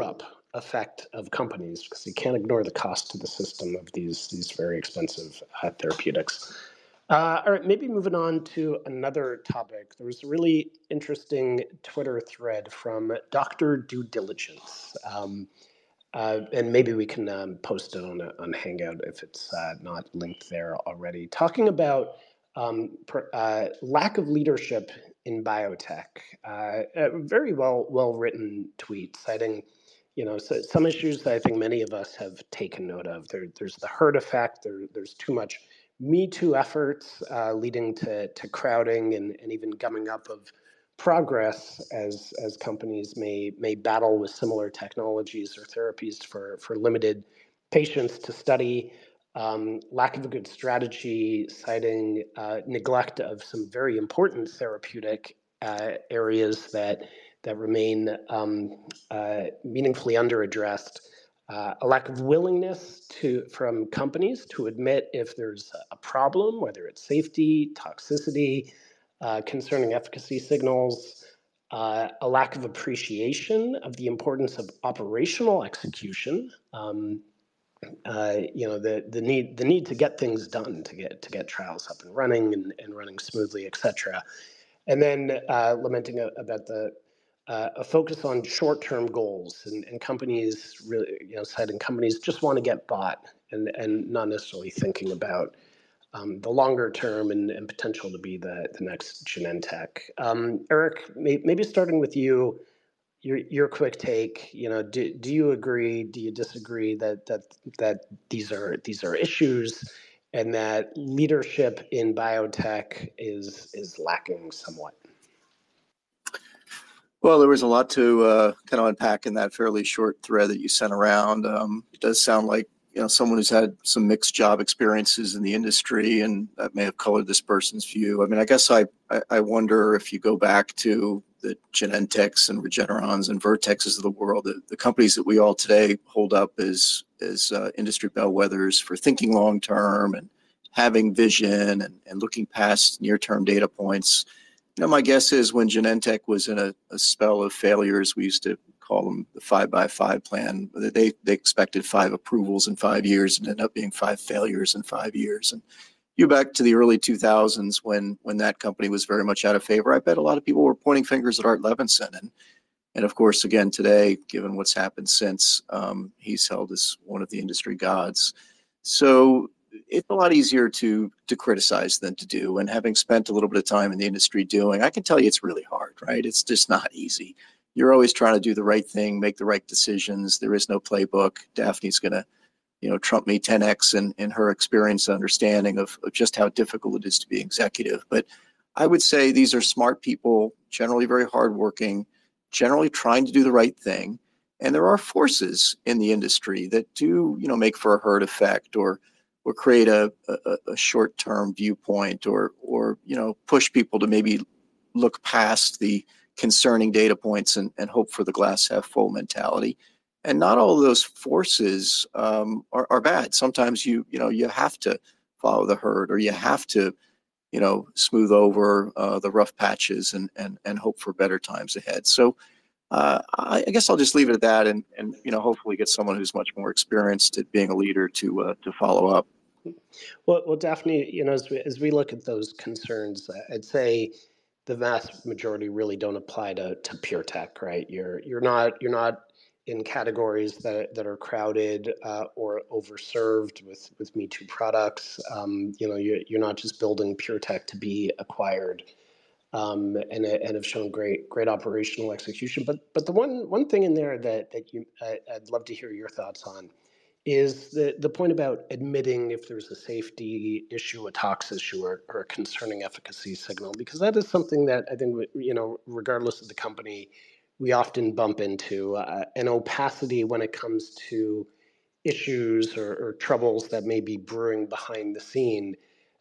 effect of companies, because you can't ignore the cost to the system of these, these very expensive uh, therapeutics. Uh, all right, maybe moving on to another topic. There was a really interesting Twitter thread from Doctor Due Diligence. Um, uh, and maybe we can um, post it on, a, on Hangout if it's uh, not linked there already. Talking about um, per, uh, lack of leadership in biotech. Uh, a very well well written tweet citing, you know, so, some issues that I think many of us have taken note of. There, there's the herd effect. There, there's too much Me Too efforts uh, leading to to crowding and, and even gumming up of progress as as companies may may battle with similar technologies or therapies for for limited patients to study. Um, lack of a good strategy, citing uh, neglect of some very important therapeutic uh, areas that that remain um, uh, meaningfully underaddressed. Uh, a lack of willingness to from companies to admit if there's a problem, whether it's safety, toxicity, uh, concerning efficacy signals, uh, a lack of appreciation of the importance of operational execution. Um, uh, you know, the the need the need to get things done, to get to get trials up and running and, and running smoothly, et cetera. And then uh, lamenting a, about the uh, a focus on short-term goals, and, and companies really, you know, citing companies just want to get bought and and not necessarily thinking about um, the longer term and, and potential to be the, the next Genentech. Um, Eric, may, maybe starting with you, your your quick take. You know, do, do you agree? Do you disagree that that that these are these are issues, and that leadership in biotech is is lacking somewhat? Well, there was a lot to uh, kind of unpack in that fairly short thread that you sent around. Um, it does sound like, you know, someone who's had some mixed job experiences in the industry, and that may have colored this person's view. I mean, I guess I, I, I wonder if you go back to the Genentechs and Regenerons and Vertexes of the world, the, the companies that we all today hold up as, as uh, industry bellwethers for thinking long term and having vision and, and looking past near-term data points. You know, my guess is when Genentech was in a, a spell of failures, we used to call them the five by five plan. They they expected five approvals in five years and ended up being five failures in five years. And you back to the early two thousands when when that company was very much out of favor, I bet a lot of people were pointing fingers at Art Levinson. And and of course, again today, given what's happened since, um, he's held as one of the industry gods. So it's a lot easier to to criticize than to do. And having spent a little bit of time in the industry doing, I can tell you it's really hard, right? It's just not easy. You're always trying to do the right thing, make the right decisions. There is no playbook. Daphne's going to, you know, trump me ten X in, in her experience and understanding of, of just how difficult it is to be executive. But I would say these are smart people, generally very hardworking, generally trying to do the right thing. And there are forces in the industry that do, you know, make for a herd effect, or or create a, a, a short-term viewpoint, or, or, you know, push people to maybe look past the concerning data points and, and hope for the glass half full mentality. And not all of those forces um, are, are bad. Sometimes you, you know, you have to follow the herd, or you have to, you know, smooth over uh, the rough patches and, and, and hope for better times ahead. So uh, I, I guess I'll just leave it at that, and, and, you know, hopefully get someone who's much more experienced at being a leader to, uh, to follow up. Well, well, Daphne, you know, as we, as we look at those concerns, I'd say the vast majority really don't apply to, to pure tech, right? You're you're not you're not in categories that that are crowded uh, or overserved with with Me Too products. Um, you know, you're you're not just building pure tech to be acquired, um, and and have shown great great operational execution. But but the one one thing in there that that you I, I'd love to hear your thoughts on is the, the point about admitting if there's a safety issue, a tox issue, or, or a concerning efficacy signal, because that is something that I think, you know, regardless of the company, we often bump into uh, an opacity when it comes to issues or, or troubles that may be brewing behind the scene.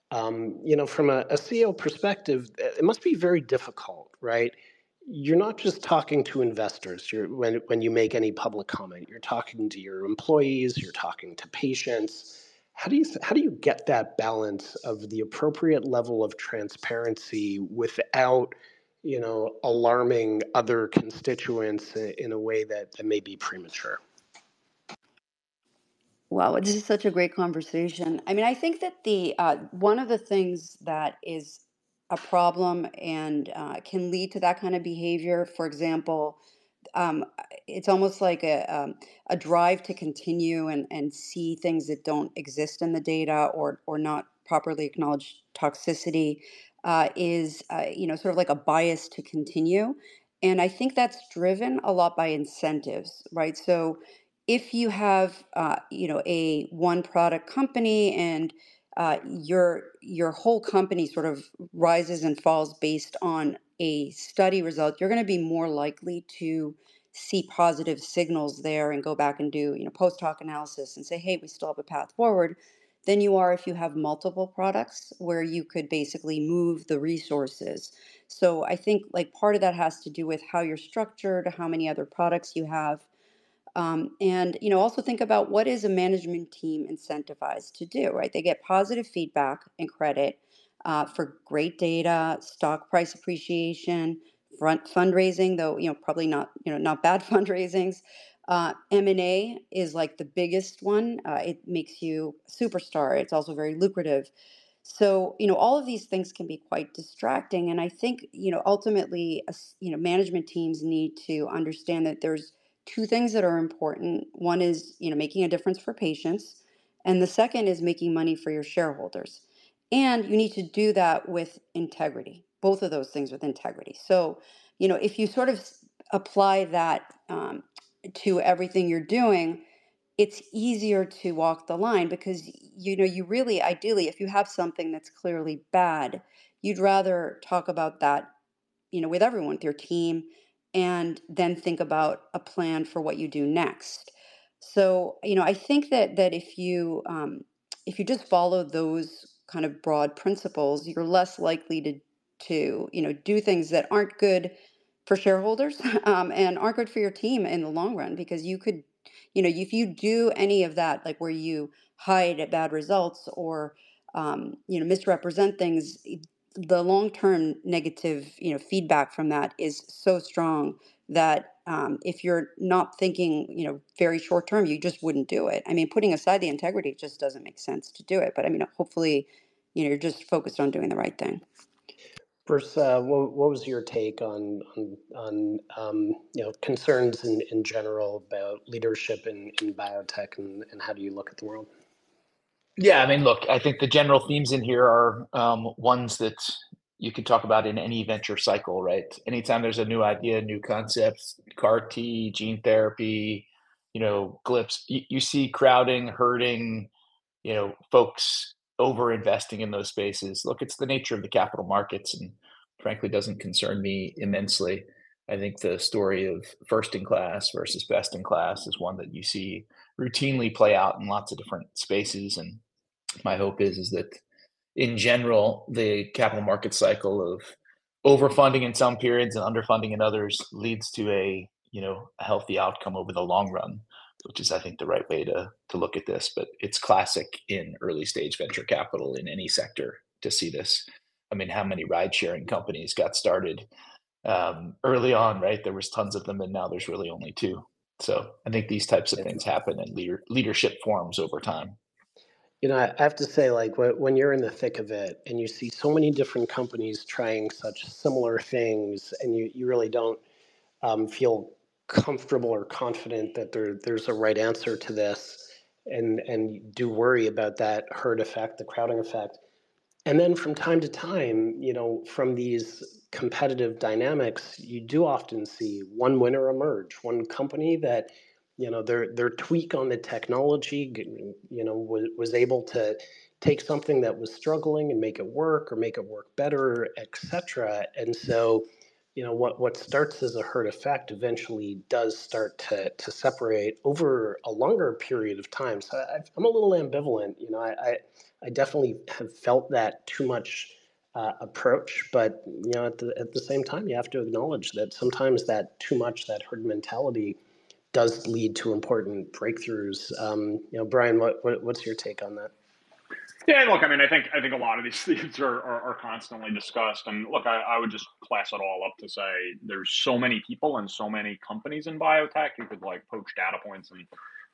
Um, you know, from a, a C E O perspective, it must be very difficult, right? You're not just talking to investors. You're, when, when you make any public comment, you're talking to your employees, you're talking to patients. How do you, how do you get that balance of the appropriate level of transparency without, you know, alarming other constituents in a way that, that may be premature? Wow, this is such a great conversation. I mean, I think that the uh, one of the things that is a problem and uh, can lead to that kind of behavior, for example, um, it's almost like a um, a drive to continue and and see things that don't exist in the data or or not properly acknowledge toxicity uh, is uh, you know sort of like a bias to continue, and I think that's driven a lot by incentives, right? So if you have uh, you know a one product company and uh, your your whole company sort of rises and falls based on a study result, you're going to be more likely to see positive signals there and go back and do you know post hoc analysis and say, hey, we still have a path forward, than you are if you have multiple products where you could basically move the resources. So I think like part of that has to do with how you're structured, how many other products you have, um, and you know, also think about what is a management team incentivized to do, right? They get positive feedback and credit uh, for great data, stock price appreciation, front fundraising, though you know probably not you know not bad fundraisings. Uh, M and A is like the biggest one. Uh, it makes you a superstar. It's also very lucrative. So, you know, all of these things can be quite distracting. And I think, you know, ultimately, uh, s- you know, management teams need to understand that there's two things that are important. One is, you know, making a difference for patients, and the second is making money for your shareholders. And you need to do that with integrity, both of those things with integrity. So, you know, if you sort of s- apply that um, to everything you're doing, it's easier to walk the line because you know you really ideally if you have something that's clearly bad, you'd rather talk about that you know with everyone, with your team, and then think about a plan for what you do next. So you know I think that that if you um, if you just follow those kind of broad principles, you're less likely to to you know do things that aren't good for shareholders um, and aren't good for your team in the long run, because you could you know if you do any of that, like where you hide at bad results or um, you know misrepresent things, the long-term negative you know feedback from that is so strong that um, if you're not thinking you know very short term, you just wouldn't do it. I mean, putting aside the integrity, it just doesn't make sense to do it. But I mean, hopefully you know you're just focused on doing the right thing. Bruce, uh, what, what was your take on on, on um, you know concerns in, in general about leadership in, in biotech, and, and how do you look at the world? Yeah, I mean, look, I think the general themes in here are um, ones that you can talk about in any venture cycle, right? Anytime there's a new idea, new concepts, C A R T, gene therapy, you know, G L Ps, you, you see crowding, herding, you know, folks over investing in those spaces. Look, it's the nature of the capital markets and frankly doesn't concern me immensely. I think the story of first in class versus best in class is one that you see routinely play out in lots of different spaces. And my hope is is that in general, the capital market cycle of overfunding in some periods and underfunding in others leads to a you know a healthy outcome over the long run, which is I think the right way to to look at this. But it's classic in early stage venture capital in any sector to see this. I mean, how many ride sharing companies got started um, early on, right? There was tons of them, and now there's really only two. So I think these types of things happen in leader, leadership forms over time. You know, I have to say, like, when you're in the thick of it and you see so many different companies trying such similar things, and you, you really don't um, feel comfortable or confident that there there's a right answer to this, and and do worry about that herd effect, the crowding effect. And then from time to time, you know, from these competitive dynamics, you do often see one winner emerge, one company that, you know, their their tweak on the technology, you know, was, was able to take something that was struggling and make it work or make it work better, et cetera. And so, you know, what, what starts as a herd effect eventually does start to, to separate over a longer period of time. So I, I'm a little ambivalent. You know, I, I I definitely have felt that too much uh, approach, but you know, at the at the same time, you have to acknowledge that sometimes that too much, that herd mentality, does lead to important breakthroughs. Um, you know, Brian, what, what what's your take on that? Yeah, look, I mean, I think I think a lot of these things are, are, are constantly discussed, and look, I, I would just class it all up to say there's so many people and so many companies in biotech. You could like poach data points and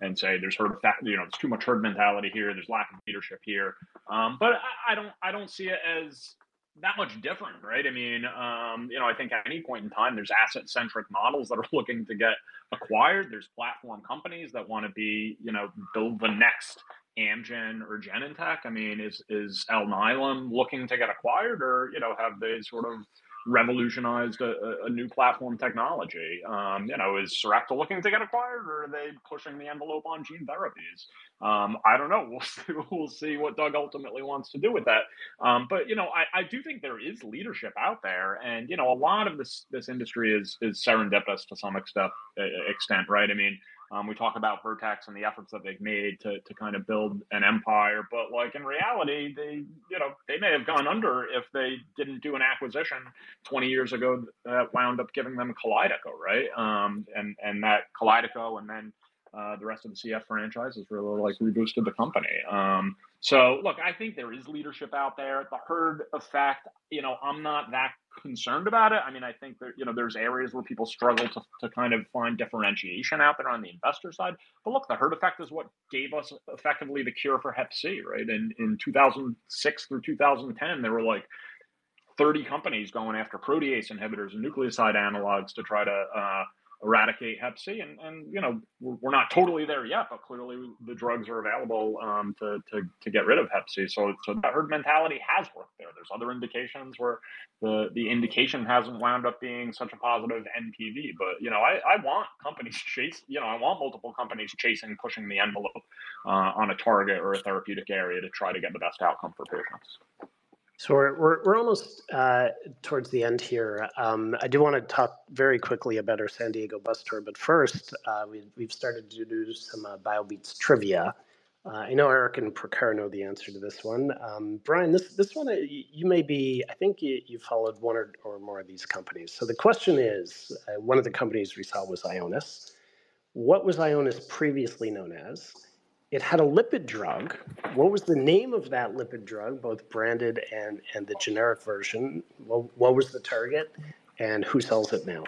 and say there's herd, you know, there's too much herd mentality here. There's lack of leadership here. Um, but I, I don't, I don't see it as that much different, right? I mean, um, you know, I think at any point in time, there's asset-centric models that are looking to get acquired. There's platform companies that want to be, you know, build the next Amgen or Genentech. I mean, is is Alnylam looking to get acquired, or you know, have they sort of revolutionized a, a new platform technology? Um, you know, is Sarepta looking to get acquired, or are they pushing the envelope on gene therapies? Um, I don't know. We'll see, we'll see what Doug ultimately wants to do with that. Um, but you know, I, I do think there is leadership out there, and you know, a lot of this this industry is is serendipitous to some extent, extent, right? I mean. Um, we talk about Vertex and the efforts that they've made to to kind of build an empire, but like in reality, they you know they may have gone under if they didn't do an acquisition twenty years ago that wound up giving them Kaleido, right? Um, and and that Kaleido and then uh, the rest of the C F franchise has really like reboosted the company. Um, so look, I think there is leadership out there. The herd effect, you know, I'm not that concerned about it. I mean, I think that, you know, there's areas where people struggle to, to kind of find differentiation out there on the investor side. But look, the herd effect is what gave us effectively the cure for hep C, right? And in two thousand six through two thousand ten, there were like thirty companies going after protease inhibitors and nucleoside analogs to try to uh, eradicate hep C. And, and you know, we're, we're not totally there yet, but clearly the drugs are available um, to, to, to get rid of hep C. So, so that herd mentality has worked there. There's other indications where the, the indication hasn't wound up being such a positive N P V. But, you know, I, I want companies chase, you know, I want multiple companies chasing, pushing the envelope uh, on a target or a therapeutic area to try to get the best outcome for patients. So we're, we're, we're almost uh, towards the end here. Um, I do want to talk very quickly about our San Diego bus tour, but first, uh, we, we've started to do some uh, BioBeats trivia. Uh, I know Eric and Prakhar know the answer to this one. Um, Brian, this this one, uh, you, you may be, I think you, you followed one or, or more of these companies. So the question is, uh, one of the companies we saw was Ionis. What was Ionis previously known as? It had a lipid drug. What was the name of that lipid drug, both branded and, and the generic version? What, what was the target, and who sells it now?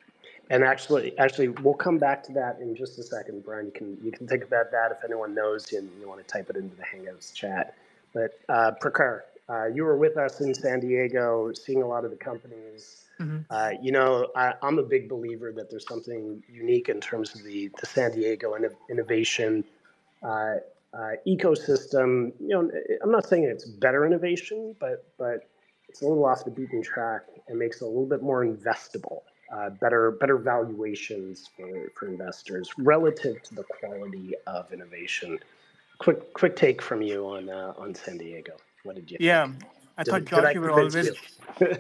And actually, actually, we'll come back to that in just a second, Brian. You can you can think about that if anyone knows and you want to type it into the Hangouts chat. But uh, Prakhar, uh, you were with us in San Diego, seeing a lot of the companies. Mm-hmm. Uh, you know, I, I'm a big believer that there's something unique in terms of the the San Diego innovation Uh, uh, ecosystem. You know, I'm not saying it's better innovation, but but it's a little off the beaten track and makes it a little bit more investable, uh, better better valuations for, for investors relative to the quality of innovation. Quick quick take from you on uh, on San Diego. What did you Yeah, think? I Did, thought did Josh, I you were convince always. you?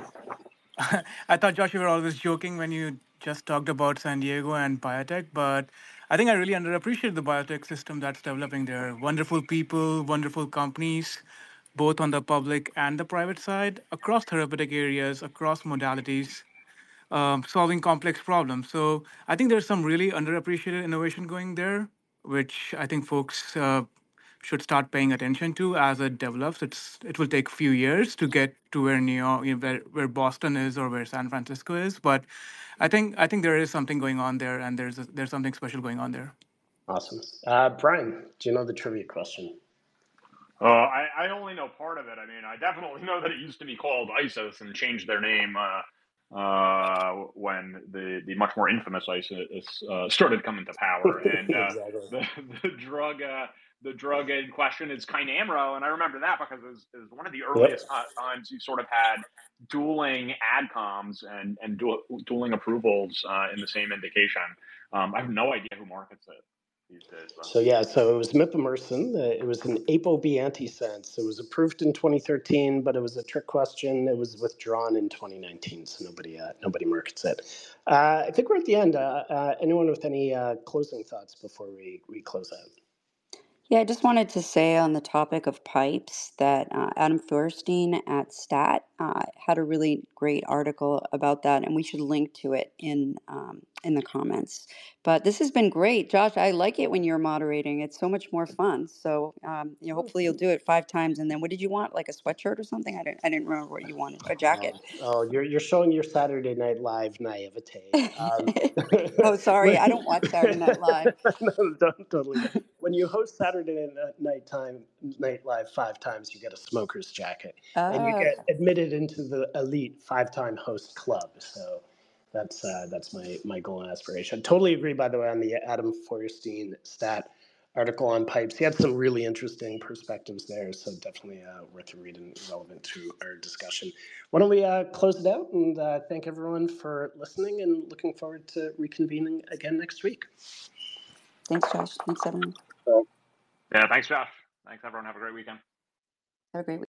I thought Josh, you were always joking when you just talked about San Diego and biotech, but I think I really underappreciate the biotech system that's developing there. Wonderful people, wonderful companies, both on the public and the private side, across therapeutic areas, across modalities, um, solving complex problems. So I think there's some really underappreciated innovation going there, which I think folks uh, should start paying attention to as it develops. It's it will take a few years to get to where New York, you know, where, where Boston is or where San Francisco is, but I think I think there is something going on there, and there's a, there's something special going on there. Awesome, uh, Brian. Do you know the trivia question? Uh, I, I only know part of it. I mean, I definitely know that it used to be called ISIS and changed their name uh, uh, when the, the much more infamous ISIS uh, started coming to power. And uh, Exactly. the, the drug uh, the drug in question is Kynamro, and I remember that because it was, it was one of the earliest yep. times you sort of had dueling adcoms and and dual, dueling approvals uh, in the same indication. Um, I have no idea who markets it. Days, so yeah, so it was Mipimersin. Uh, it was an ApoB antisense. It was approved in twenty thirteen, but it was a trick question. It was withdrawn in twenty nineteen, so nobody uh, nobody markets it. Uh, I think we're at the end. Uh, uh, anyone with any uh, closing thoughts before we, we close out? Yeah, I just wanted to say on the topic of pipes that uh, Adam Feuerstein at Stat uh, had a really great article about that, and we should link to it in um, in the comments. But this has been great, Josh. I like it when you're moderating. It's so much more fun. So um, you know, hopefully you'll do it five times. And then what did you want? Like a sweatshirt or something? I didn't I didn't remember what you wanted. A jacket? Oh, oh, you're you're showing your Saturday Night Live naivete. Um, Oh, sorry, when, I don't watch Saturday Night Live. no, don't, totally. When you host Saturday Night Time Night Live five times, you get a smoker's jacket, and you Oh, get admitted into the elite five-time host club. So that's uh, that's my my goal and aspiration. Totally agree, by the way, on the Adam Feuerstein Stat article on pipes. He had some really interesting perspectives there, so definitely uh, worth a read and relevant to our discussion. Why don't we uh, close it out and uh, thank everyone for listening, and looking forward to reconvening again next week. thanks, Josh. Thanks, everyone. Yeah, thanks, Josh. Thanks, everyone. Have a great weekend. Have a great week.